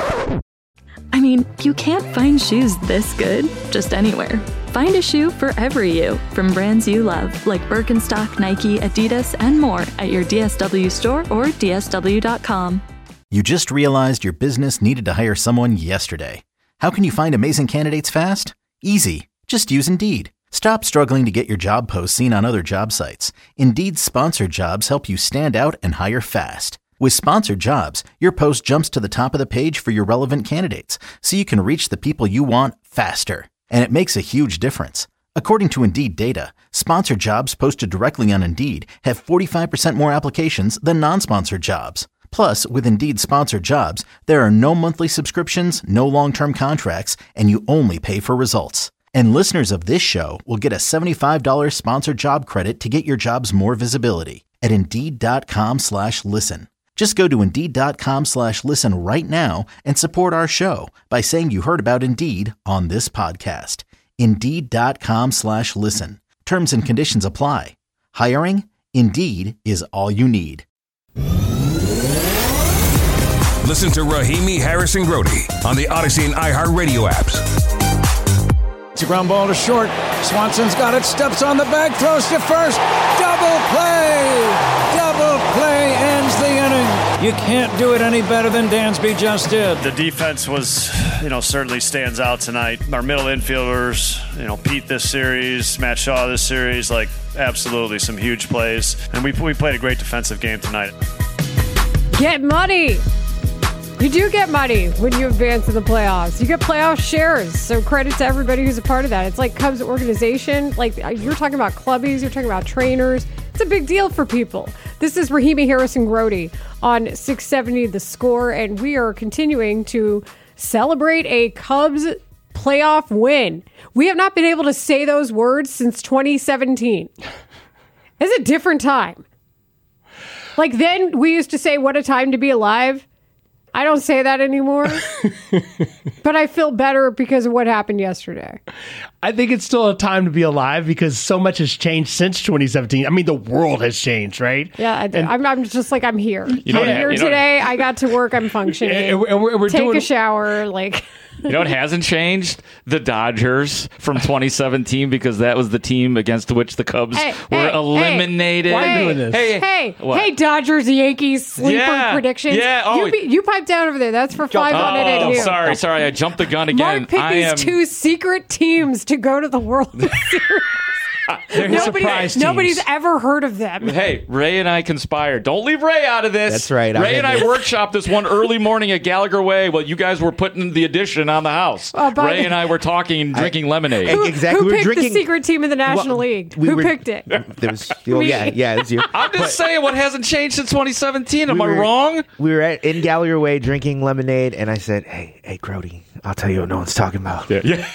I mean, you can't find shoes this good just anywhere. Find a shoe for every you, from brands you love, like Birkenstock, Nike, Adidas, and more at your DSW store or DSW.com. You just realized your business needed to hire someone yesterday. How can you find amazing candidates fast? Easy. Just use Indeed. Stop struggling to get your job posts seen on other job sites. Indeed's sponsored jobs help you stand out and hire fast. With sponsored jobs, your post jumps to the top of the page for your relevant candidates, so you can reach the people you want faster. And it makes a huge difference. According to Indeed data, sponsored jobs posted directly on Indeed have 45% more applications than non-sponsored jobs. Plus, with Indeed sponsored jobs, there are no monthly subscriptions, no long-term contracts, and you only pay for results. And listeners of this show will get a $75 sponsored job credit to get your jobs more visibility at Indeed.com/listen. Just go to Indeed.com/listen right now and support our show by saying you heard about Indeed on this podcast. Indeed.com/listen. Terms and conditions apply. Hiring? Indeed is all you need. Listen to Rahimi Harrison Grody on the Odyssey and iHeartRadio apps. It's a ground ball to short. Swanson's got it, steps on the bag, throws to first. Double play! Double play ends the inning. You can't do it any better than Dansby just did. The defense was, certainly stands out tonight. Our middle infielders, Pete this series, Matt Shaw this series, absolutely some huge plays. And we played a great defensive game tonight. Get money! You do get money when you advance to the playoffs. You get playoff shares. So credit to everybody who's a part of that. It's like Cubs organization. You're talking about clubbies. You're talking about trainers. It's a big deal for people. This is Rahimi Harrison Grody on 670 The Score. And we are continuing to celebrate a Cubs playoff win. We have not been able to say those words since 2017. It's a different time. Then we used to say, what a time to be alive. I don't say that anymore, but I feel better because of what happened yesterday. I think it's still a time to be alive because so much has changed since 2017. I mean, the world has changed, right? Yeah, I'm just like, I'm here. I'm here today. I got to work. I'm functioning. And we're Take doing a shower. Like, you know what hasn't changed? The Dodgers from 2017, because that was the team against which the Cubs were eliminated. Why are you doing this? Hey, Dodgers, Yankees, sleeper predictions. Yeah. Oh, you pipe down over there. That's for 500 at you. Sorry. I jumped the gun again. Mark picked these two secret teams to go to the World Series. Nobody's ever heard of them. Hey, Ray and I conspired. Don't leave Ray out of this. That's right. Ray and I workshopped this one early morning at Gallagher Way while you guys were putting the addition on the house. Ray and I were talking and drinking lemonade. Who picked the secret team in the National League? Who picked it? It was you. I'm just saying what hasn't changed since 2017. Am I wrong? We were in Gallagher Way drinking lemonade, and I said, hey, Grody, I'll tell you what no one's talking about.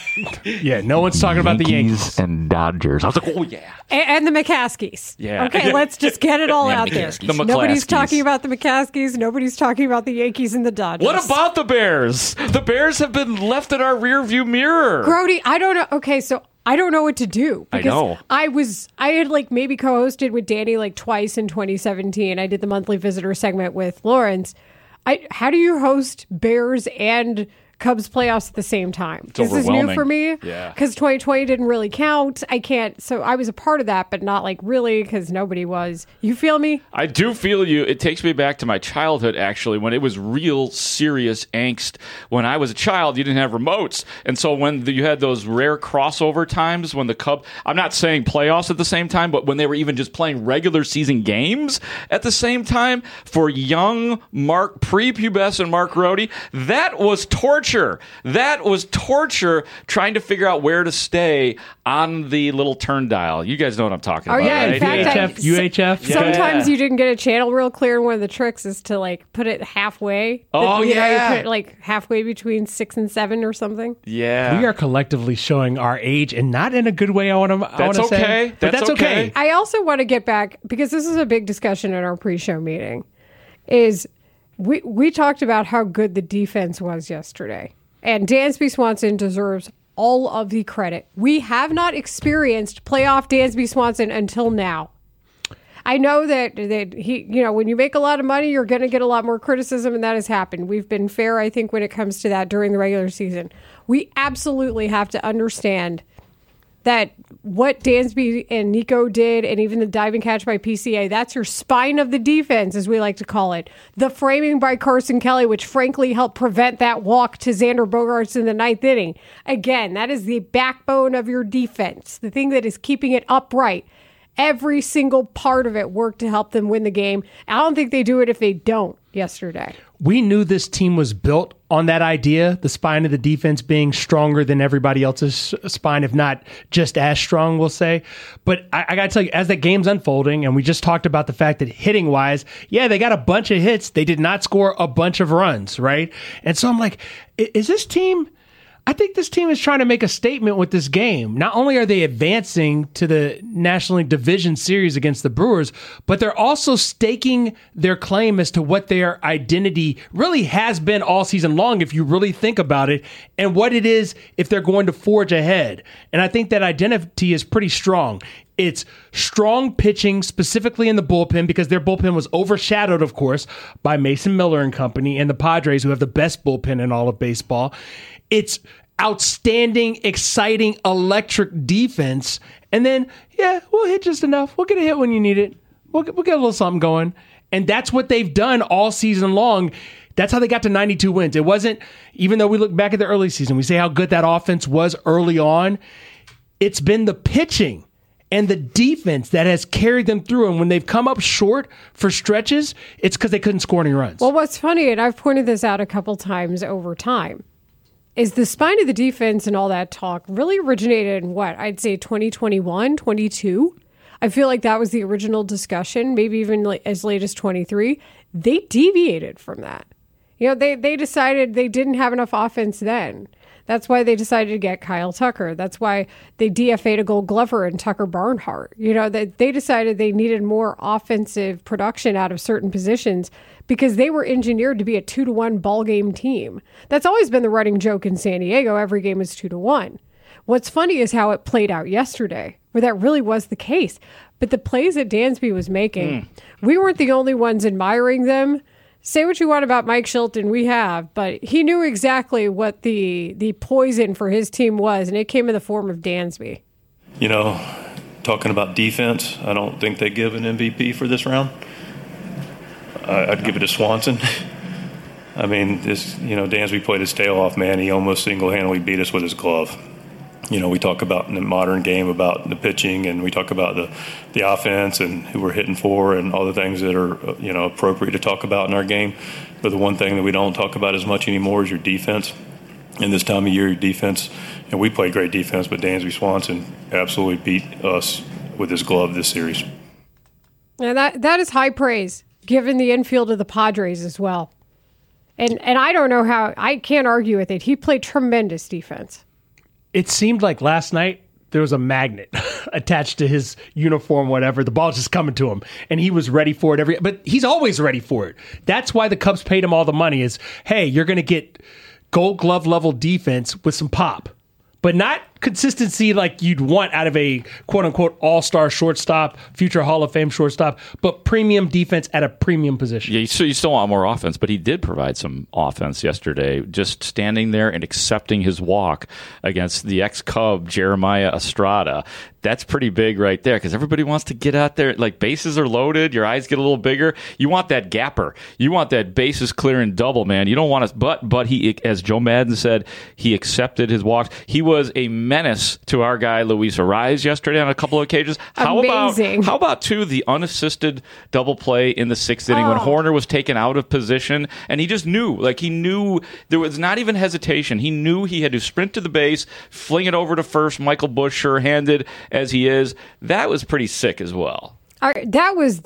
Yeah, no one's talking about the Yankees and Dodgers. I was like, oh, yeah. And the McCaskies. Yeah. Okay, let's just get it all out there. The Nobody's talking about the McCaskies. Nobody's talking about the Yankees and the Dodgers. What about the Bears? The Bears have been left in our rearview mirror. Grody, I don't know. Okay, so I don't know what to do. Because I had like maybe co-hosted with Danny like twice in 2017. I did the monthly visitor segment with Lawrence. How do you host Bears and Cubs playoffs at the same time? This is new for me because 2020 didn't really count. I can't. So I was a part of that, but not like really because nobody was. You feel me? I do feel you. It takes me back to my childhood, actually, when it was real serious angst. When I was a child, you didn't have remotes. And so when you had those rare crossover times when the Cubs, I'm not saying playoffs at the same time, but when they were even just playing regular season games at the same time for young prepubescent Mark Grody, that was torture. That was torture trying to figure out where to stay on the little turn dial. You guys know what I'm talking about, yeah, right? In fact, UHF. Sometimes you didn't get a channel real clear, and one of the tricks is to like put it halfway. You put it like halfway between 6 and 7 or something. Yeah. We are collectively showing our age, and not in a good way, I want to say. But that's okay. I also want to get back, because this is a big discussion in our pre-show meeting, is we talked about how good the defense was yesterday. And Dansby Swanson deserves all of the credit. We have not experienced playoff Dansby Swanson until now. I know that he, when you make a lot of money, you're going to get a lot more criticism, and that has happened. We've been fair, I think, when it comes to that during the regular season. We absolutely have to understand that what Dansby and Nico did, and even the diving catch by PCA, that's your spine of the defense, as we like to call it. The framing by Carson Kelly, which frankly helped prevent that walk to Xander Bogaerts in the 9th inning. Again, that is the backbone of your defense, the thing that is keeping it upright. Every single part of it worked to help them win the game. I don't think they do it if they don't yesterday. We knew this team was built on that idea, the spine of the defense being stronger than everybody else's spine, if not just as strong, we'll say. But I got to tell you, as that game's unfolding, and we just talked about the fact that hitting-wise, they got a bunch of hits. They did not score a bunch of runs, right? And so I'm like, is this team... I think this team is trying to make a statement with this game. Not only are they advancing to the National League Division Series against the Brewers, but they're also staking their claim as to what their identity really has been all season long, if you really think about it, and what it is if they're going to forge ahead. And I think that identity is pretty strong. It's strong pitching, specifically in the bullpen, because their bullpen was overshadowed, of course, by Mason Miller and company and the Padres, who have the best bullpen in all of baseball. It's outstanding, exciting, electric defense. And then, we'll hit just enough. We'll get a hit when you need it. We'll get a little something going. And that's what they've done all season long. That's how they got to 92 wins. It wasn't, even though we look back at the early season, we say how good that offense was early on. It's been the pitching and the defense that has carried them through. And when they've come up short for stretches, it's because they couldn't score any runs. Well, what's funny, and I've pointed this out a couple times over time, is the spine of the defense and all that talk really originated in what? I'd say 2021, 22. I feel like that was the original discussion, maybe even as late as 23. They deviated from that. They decided they didn't have enough offense then. That's why they decided to get Kyle Tucker. That's why they DFA'd a Gold Glover and Tucker Barnhart. They decided they needed more offensive production out of certain positions. because they were engineered to be a 2-1 ball game team. That's always been the running joke in San Diego. Every game is 2-1. What's funny is how it played out yesterday, where that really was the case. But the plays that Dansby was making, we weren't the only ones admiring them. Say what you want about Mike Shilton, we have, but he knew exactly what the poison for his team was, and it came in the form of Dansby. You know, talking about defense, I don't think they give an MVP for this round. I'd give it to Swanson. I mean, Dansby played his tail off, man. He almost single-handedly beat us with his glove. You know, we talk about in the modern game about the pitching, and we talk about the offense and who we're hitting for and all the things that are, appropriate to talk about in our game. But the one thing that we don't talk about as much anymore is your defense. And this time of year, your defense, and we played great defense, but Dansby Swanson absolutely beat us with his glove this series. And that is high praise, given the infield of the Padres as well. And I don't know how, I can't argue with it. He played tremendous defense. It seemed like last night there was a magnet attached to his uniform, whatever. The ball's just coming to him, and he was ready for it. But he's always ready for it. That's why the Cubs paid him all the money is, hey, you're going to get Gold Glove level defense with some pop, but not consistency like you'd want out of a quote-unquote all-star shortstop, future Hall of Fame shortstop, but premium defense at a premium position. Yeah, so you still want more offense, but he did provide some offense yesterday, just standing there and accepting his walk against the ex-Cub, Jeremiah Estrada. That's pretty big right there because everybody wants to get out there. Like, bases are loaded, your eyes get a little bigger. You want that gapper. You want that bases clearing double, man. You don't want to, but he, as Joe Madden said, he accepted his walks. He was a menace to our guy Luis Arraez yesterday on a couple of occasions. How about too the unassisted double play in the sixth inning when Horner was taken out of position and he just knew there was not even hesitation. He knew he had to sprint to the base, fling it over to first. Michael Busch, sure-handed as he is, that was pretty sick as well. That was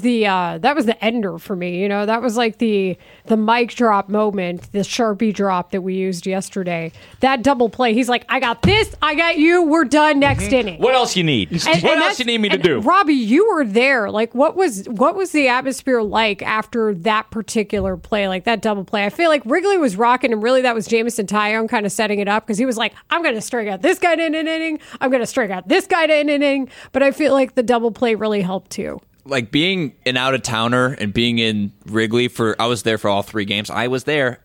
the ender for me. You know, that was like the mic drop moment, the Sharpie drop that we used yesterday. That double play. He's like, I got this, I got you, we're done next inning. What else you need? What else you need me to do? Robbie, you were there. Like, what was the atmosphere like after that particular play, like that double play? I feel like Wrigley was rocking, and really that was Jameson Taillon kind of setting it up because he was like, I'm going to strike out this guy to end an inning. I'm going to strike out this guy to end an inning. But I feel like the double play really helped too. Like being an out-of-towner and being in Wrigley I was there for all 3 games. I was there.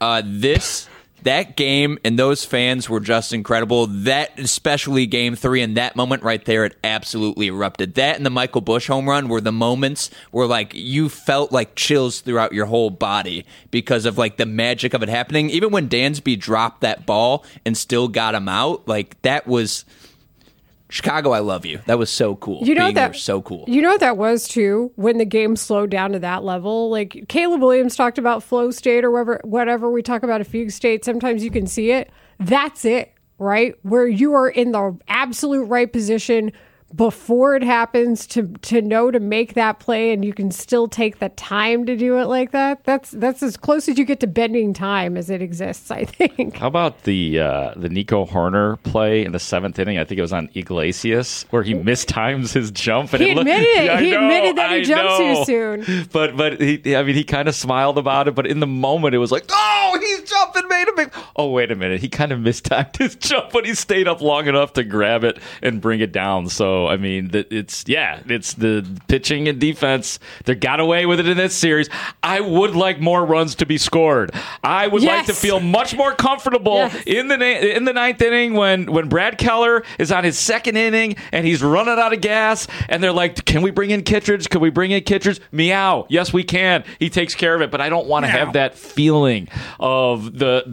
That game and those fans were just incredible. That, especially Game 3 and that moment right there, it absolutely erupted. That and the Michael Busch home run were the moments where like you felt like chills throughout your whole body because of like the magic of it happening. Even when Dansby dropped that ball and still got him out, like that was... Chicago, I love you. That was so cool. You know, that was so cool. You know what that was too? When the game slowed down to that level, like Caleb Williams talked about flow state or whatever we talk about a fugue state. Sometimes you can see it. That's it, right? Where you are in the absolute right position before it happens to know to make that play, and you can still take the time to do it like that. That's as close as you get to bending time as it exists, I think. How about the Nico Horner play in the 7th inning? I think it was on Iglesias where he mistimes his jump. And he admitted it. He admitted that he jumped too soon. But he kind of smiled about it. But in the moment, it was like, oh, he's jumping, made a big. Oh, wait a minute. He kind of mistimed his jump, but he stayed up long enough to grab it and bring it down. So, I mean, it's the pitching and defense. They got away with it in this series. I would like more runs to be scored. I would like to feel much more comfortable in the 9th inning when Brad Keller is on his 2nd inning and he's running out of gas and they're like, can we bring in Kittredge? Can we bring in Kittredge? Meow. Yes, we can. He takes care of it, but I don't want to have that feeling of the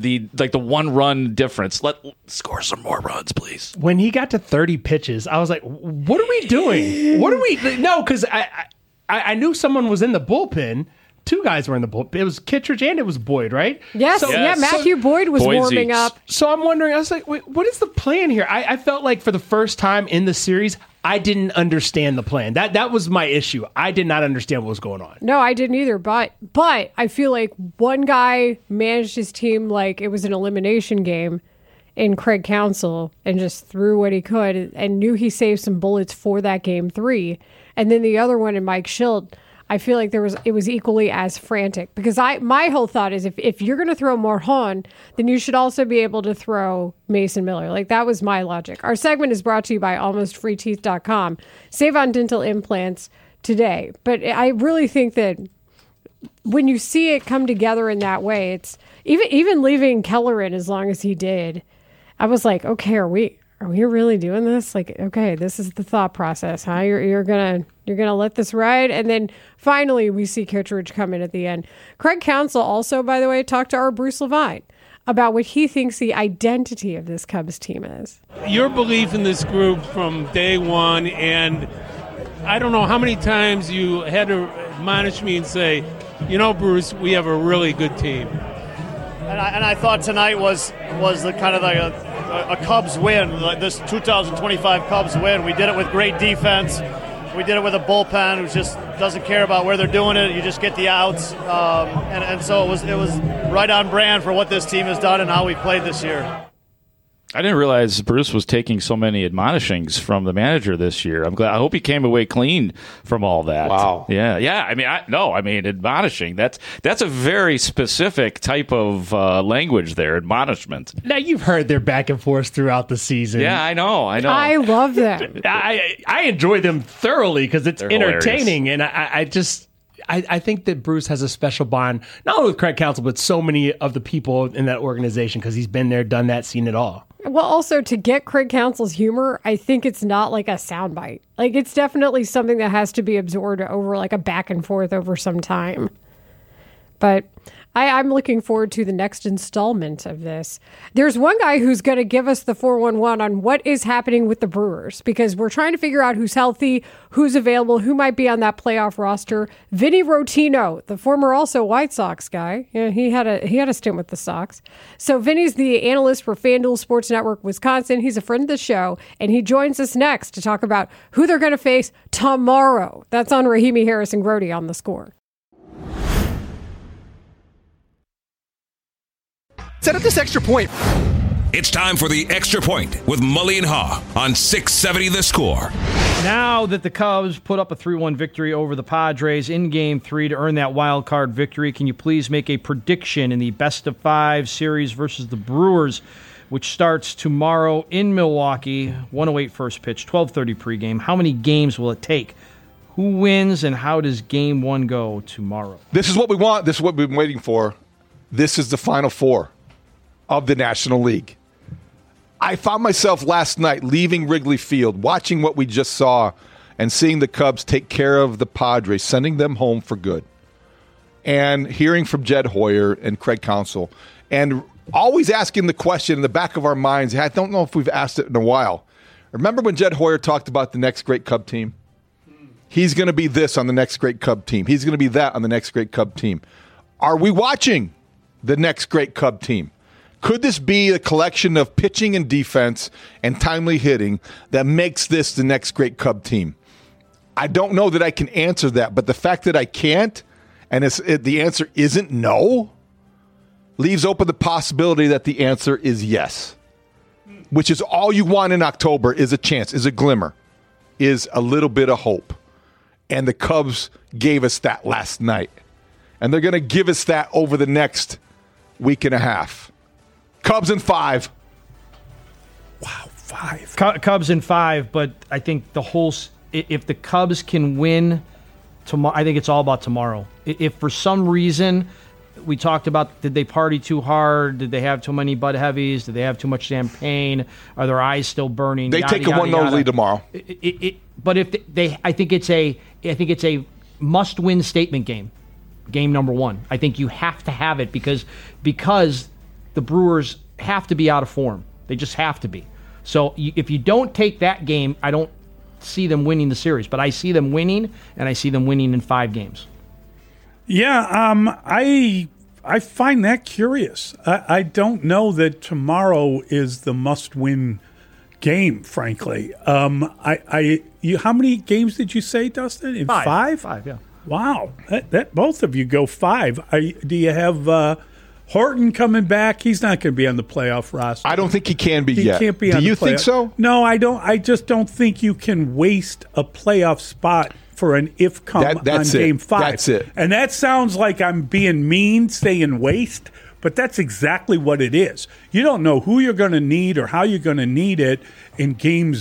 1-run difference. Let's score some more runs, please. When he got to 30 pitches, I was like, what are we doing? No, because I knew someone was in the bullpen. 2 guys were in the bullpen. It was Kittredge and it was Boyd, right? Yes. Matthew Boyd was warming up. So I'm wondering, I was like, wait, what is the plan here? I felt like for the first time in the series, I didn't understand the plan. That was my issue. I did not understand what was going on. No, I didn't either. But I feel like one guy managed his team like it was an elimination game in Craig Counsell and just threw what he could and knew he saved some bullets for that Game 3. And then the other one in Mike Shildt, I feel like it was equally as frantic, because my whole thought is if you're going to throw Morejon, then you should also be able to throw Mason Miller. Like, that was my logic. Our segment is brought to you by AlmostFreeTeeth.com. Save on dental implants today. But I really think that when you see it come together in that way, it's even leaving Keller in as long as he did, I was like, okay, are we really doing this? Like, okay, this is the thought process, huh? You're gonna let this ride, and then finally we see Kittredge come in at the end. Craig Counsell also, by the way, talked to our Bruce Levine about what he thinks the identity of this Cubs team is. Your belief in this group from day one, and I don't know how many times you had to admonish me and say, Bruce, we have a really good team. And I thought tonight was the kind of like a Cubs win, like this 2025 Cubs win. We did it with great defense. We did it with a bullpen who just doesn't care about where they're doing it. You just get the outs, and so it was right on brand for what this team has done and how we played this year. I didn't realize Bruce was taking so many admonishings from the manager this year. I'm glad. I hope he came away clean from all that. Wow. Yeah. I mean, admonishing. That's a very specific type of language there. Admonishment. Now, you've heard their back and forth throughout the season. Yeah, I know. I love them. I enjoy them thoroughly because it's They're entertaining, hilarious. and I think that Bruce has a special bond, not only with Craig Counsell, but so many of the people in that organization, because he's been there, done that, seen it all. Well, also, to get Craig Counsell's humor, I think it's not like a soundbite. Like, it's definitely something that has to be absorbed over like a back and forth over some time. But I'm looking forward to the next installment of this. There's one guy who's going to give us the 411 on what is happening with the Brewers, because we're trying to figure out who's healthy, who's available, who might be on that playoff roster. Vinny Rotino, the former also White Sox guy, he had a stint with the Sox. So Vinny's the analyst for FanDuel Sports Network Wisconsin. He's a friend of the show, and he joins us next to talk about who they're going to face tomorrow. That's on Rahimi Harris and Grody on The Score. Set up this extra point. It's time for the Extra Point with Mully and Haw on 670 The Score. Now that the Cubs put up a 3-1 victory over the Padres in Game 3 to earn that wild card victory, can you please make a prediction in the best-of-5 series versus the Brewers, which starts tomorrow in Milwaukee, 1:08 first pitch, 12:30 pregame. How many games will it take? Who wins, and how does Game 1 go tomorrow? This is what we want. This is what we've been waiting for. This is the Final Four of the National League. I found myself last night leaving Wrigley Field, watching what we just saw, and seeing the Cubs take care of the Padres, sending them home for good, and hearing from Jed Hoyer and Craig Counsell, and always asking the question in the back of our minds. I don't know if we've asked it in a while. Remember when Jed Hoyer talked about the next great Cub team? He's going to be this on the next great Cub team. He's going to be that on the next great Cub team. Are we watching the next great Cub team? Could this be a collection of pitching and defense and timely hitting that makes this the next great Cub team? I don't know that I can answer that, but the fact that I can't, and the answer isn't no, leaves open the possibility that the answer is yes, which is all you want in October, is a chance, is a glimmer, is a little bit of hope. And the Cubs gave us that last night. And they're going to give us that over the next week and a half. Cubs in 5. Wow, 5. Cubs in 5, but I think if the Cubs can win tomorrow, I think it's all about tomorrow. If for some reason, we talked about, did they party too hard? Did they have too many Bud Heavies? Did they have too much champagne? Are their eyes still burning? They take a 1-0 lead tomorrow. But if I think it's a must-win statement game. Game number 1. I think you have to have it because the Brewers have to be out of form. They just have to be. So if you don't take that game, I don't see them winning the series. But I see them winning, and I see them winning in 5 games. Yeah, I find that curious. I don't know that tomorrow is the must-win game, frankly. How many games did you say, Dustin? In 5? 5, yeah. Wow, that both of you go 5. Do you have Horton coming back? He's not going to be on the playoff roster. I don't think he can be yet. He can't be on the playoff. Do you think so? No, I don't. I just don't think you can waste a playoff spot for an if come on Game 5. That's it. And that sounds like I'm being mean, saying waste, but that's exactly what it is. You don't know who you're going to need or how you're going to need it in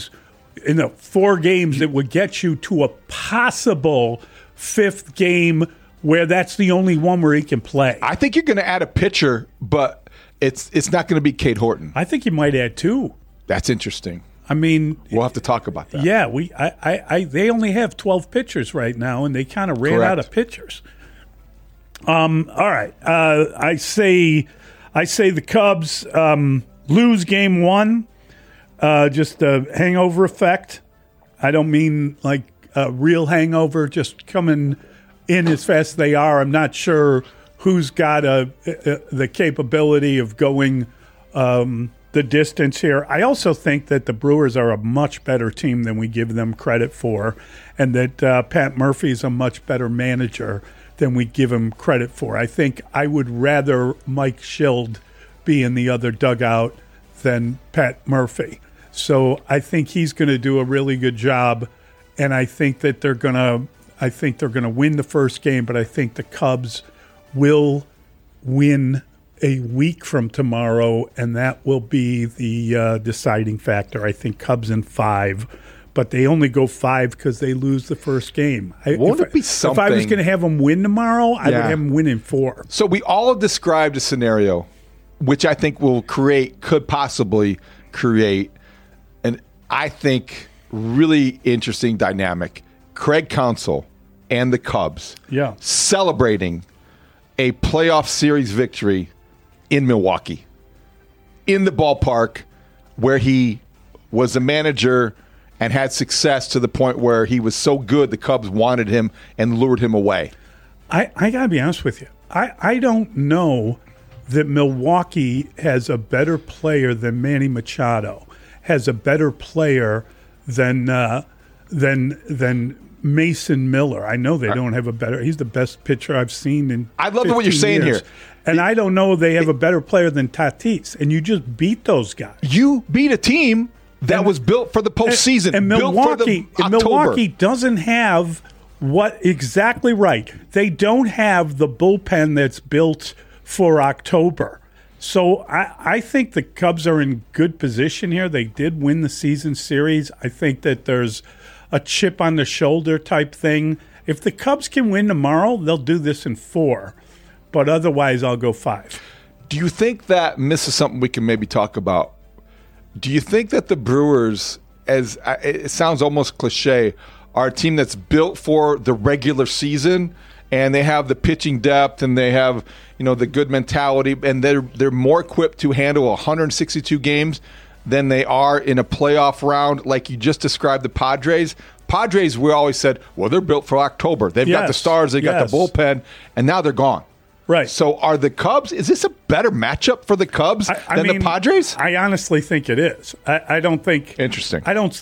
the 4 games that would get you to a possible 5th game where that's the only one where he can play. I think you're going to add a pitcher, but it's not going to be Cade Horton. I think you might add 2. That's interesting. I mean, we'll have to talk about that. Yeah, they only have 12 pitchers right now, and they kind of ran out of pitchers. All right, I say the Cubs lose Game 1, just a hangover effect. I don't mean like a real hangover, just coming in as fast as they are. I'm not sure who's got the capability of going the distance here. I also think that the Brewers are a much better team than we give them credit for, and that Pat Murphy is a much better manager than we give him credit for. I think I would rather Mike Schild be in the other dugout than Pat Murphy. So I think he's going to do a really good job, and I think that they're going to win the first game, but I think the Cubs will win a week from tomorrow, and that will be the deciding factor. I think Cubs in 5, but they only go 5 because they lose the first game. Won't it be something? If I was going to have them win tomorrow, I would have them win in 4. So we all have described a scenario, which I think could possibly create an, I think, really interesting dynamic. Craig Counsell and the Cubs celebrating a playoff series victory in Milwaukee, in the ballpark where he was a manager and had success to the point where he was so good the Cubs wanted him and lured him away. I got to be honest with you. I don't know that Milwaukee has a better player than Manny Machado, has a better player than Mason Miller. I know they don't have a better. He's the best pitcher I've seen in. I love what you're saying here. And I don't know they have a better player than Tatis. And you just beat those guys. You beat a team that was built for the postseason. And Milwaukee doesn't have exactly right. They don't have the bullpen that's built for October. So I think the Cubs are in good position here. They did win the season series. I think that there's a chip on the shoulder type thing. If the Cubs can win tomorrow, they'll do this in 4. But otherwise, I'll go 5. Do you think that this is something we can maybe talk about? Do you think that the Brewers, as it sounds almost cliche, are a team that's built for the regular season, and they have the pitching depth, and they have the good mentality, and they're more equipped to handle 162 games than they are in a playoff round, like you just described the Padres? Padres, we always said, well, they're built for October. They've got the stars, they got the bullpen, and now they're gone. Right. So are the Cubs, is this a better matchup for the Cubs than the Padres? I honestly think it is. I don't think. Interesting. I don't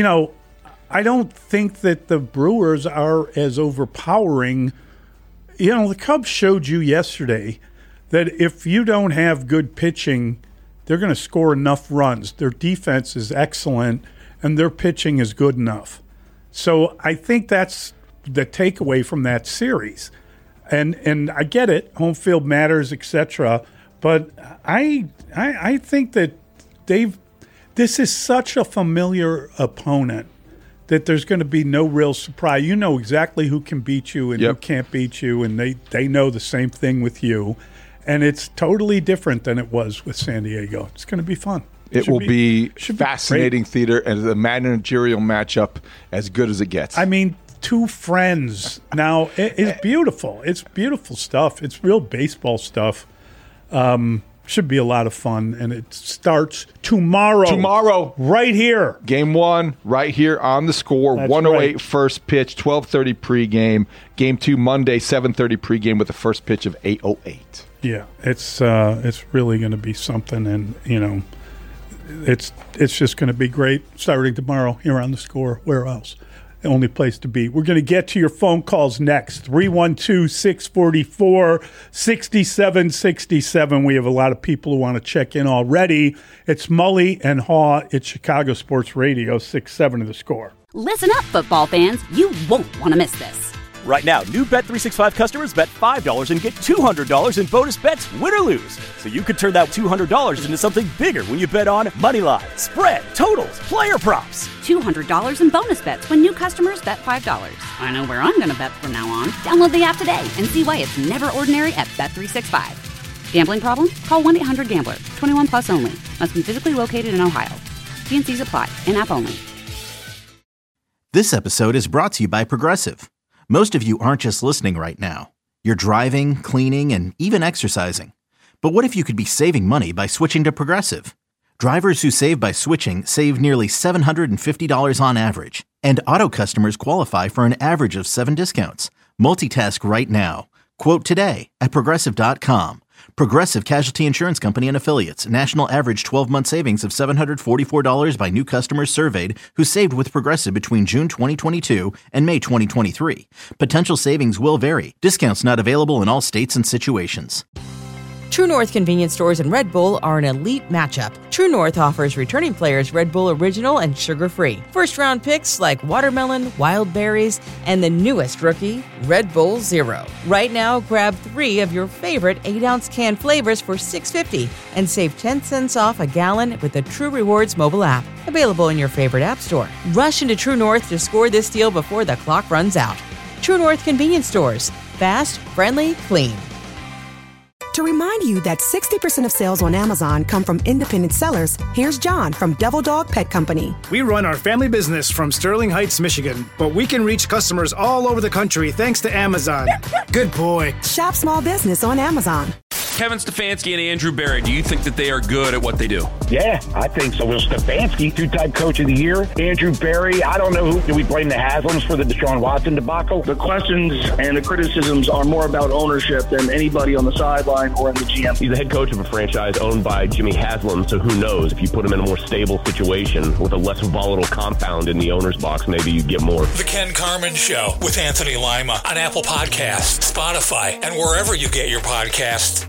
think that the Brewers are as overpowering. The Cubs showed you yesterday that if you don't have good pitching, they're going to score enough runs. Their defense is excellent, and their pitching is good enough. So I think that's the takeaway from that series. And I get it, home field matters, etc. But I think that this is such a familiar opponent that there's going to be no real surprise. You know exactly who can beat you and who can't beat you, and they know the same thing with you. And it's totally different than it was with San Diego. It's going to be fun. It will be fascinating theater and the managerial matchup as good as it gets. I mean, 2 friends. Now, it's beautiful. It's beautiful stuff. It's real baseball stuff. Should be a lot of fun, and it starts tomorrow. Tomorrow. Right here. Game 1, right here on the Score. That's 1:08 right. first pitch, 12:30 pregame. Game 2, Monday, 7:30 pregame with the first pitch of 8:08. Yeah, it's really going to be something, and it's just going to be great starting tomorrow here on the Score. Where else? The only place to be. We're going to get to your phone calls next. 312-644-6767. We have a lot of people who want to check in already. It's Mully and Haw at Chicago Sports Radio, 670 The Score. Listen up, football fans. You won't want to miss this. Right now, new Bet365 customers bet $5 and get $200 in bonus bets, win or lose. So you could turn that $200 into something bigger when you bet on moneyline, spread, totals, player props. $200 in bonus bets when new customers bet $5. I know where I'm going to bet from now on. Download the app today and see why it's never ordinary at Bet365. Gambling problem? Call 1-800-GAMBLER. 21 plus only. Must be physically located in Ohio. T&Cs apply. In-app only. This episode is brought to you by Progressive. Most of you aren't just listening right now. You're driving, cleaning, and even exercising. But what if you could be saving money by switching to Progressive? Drivers who save by switching save nearly $750 on average. And auto customers qualify for an average of 7 discounts. Multitask right now. Quote today at Progressive.com. Progressive Casualty Insurance Company and Affiliates. National average 12-month savings of $744 by new customers surveyed who saved with Progressive between June 2022 and May 2023. Potential savings will vary. Discounts not available in all states and situations. True North convenience stores and Red Bull are an elite matchup. True North offers returning players Red Bull Original and sugar-free. First-round picks like watermelon, wild berries, and the newest rookie, Red Bull Zero. Right now, grab 3 of your favorite 8-ounce can flavors for $6.50 and save 10 cents off a gallon with the True Rewards mobile app. Available in your favorite app store. Rush into True North to score this deal before the clock runs out. True North convenience stores. Fast, friendly, clean. To remind you that 60% of sales on Amazon come from independent sellers, here's John from Devil Dog Pet Company. We run our family business from Sterling Heights, Michigan, but we can reach customers all over the country thanks to Amazon. Good boy. Shop small business on Amazon. Kevin Stefanski and Andrew Berry, do you think that they are good at what they do? Yeah, I think so. Will Stefanski, 2-time coach of the year. Andrew Berry, I don't know who. Do we blame the Haslams for the Deshaun Watson debacle? The questions and the criticisms are more about ownership than anybody on the sideline or in the GM. He's the head coach of a franchise owned by Jimmy Haslam, so who knows? If you put him in a more stable situation with a less volatile compound in the owner's box, maybe you get more. The Ken Carman Show with Anthony Lima on Apple Podcasts, Spotify, and wherever you get your podcasts.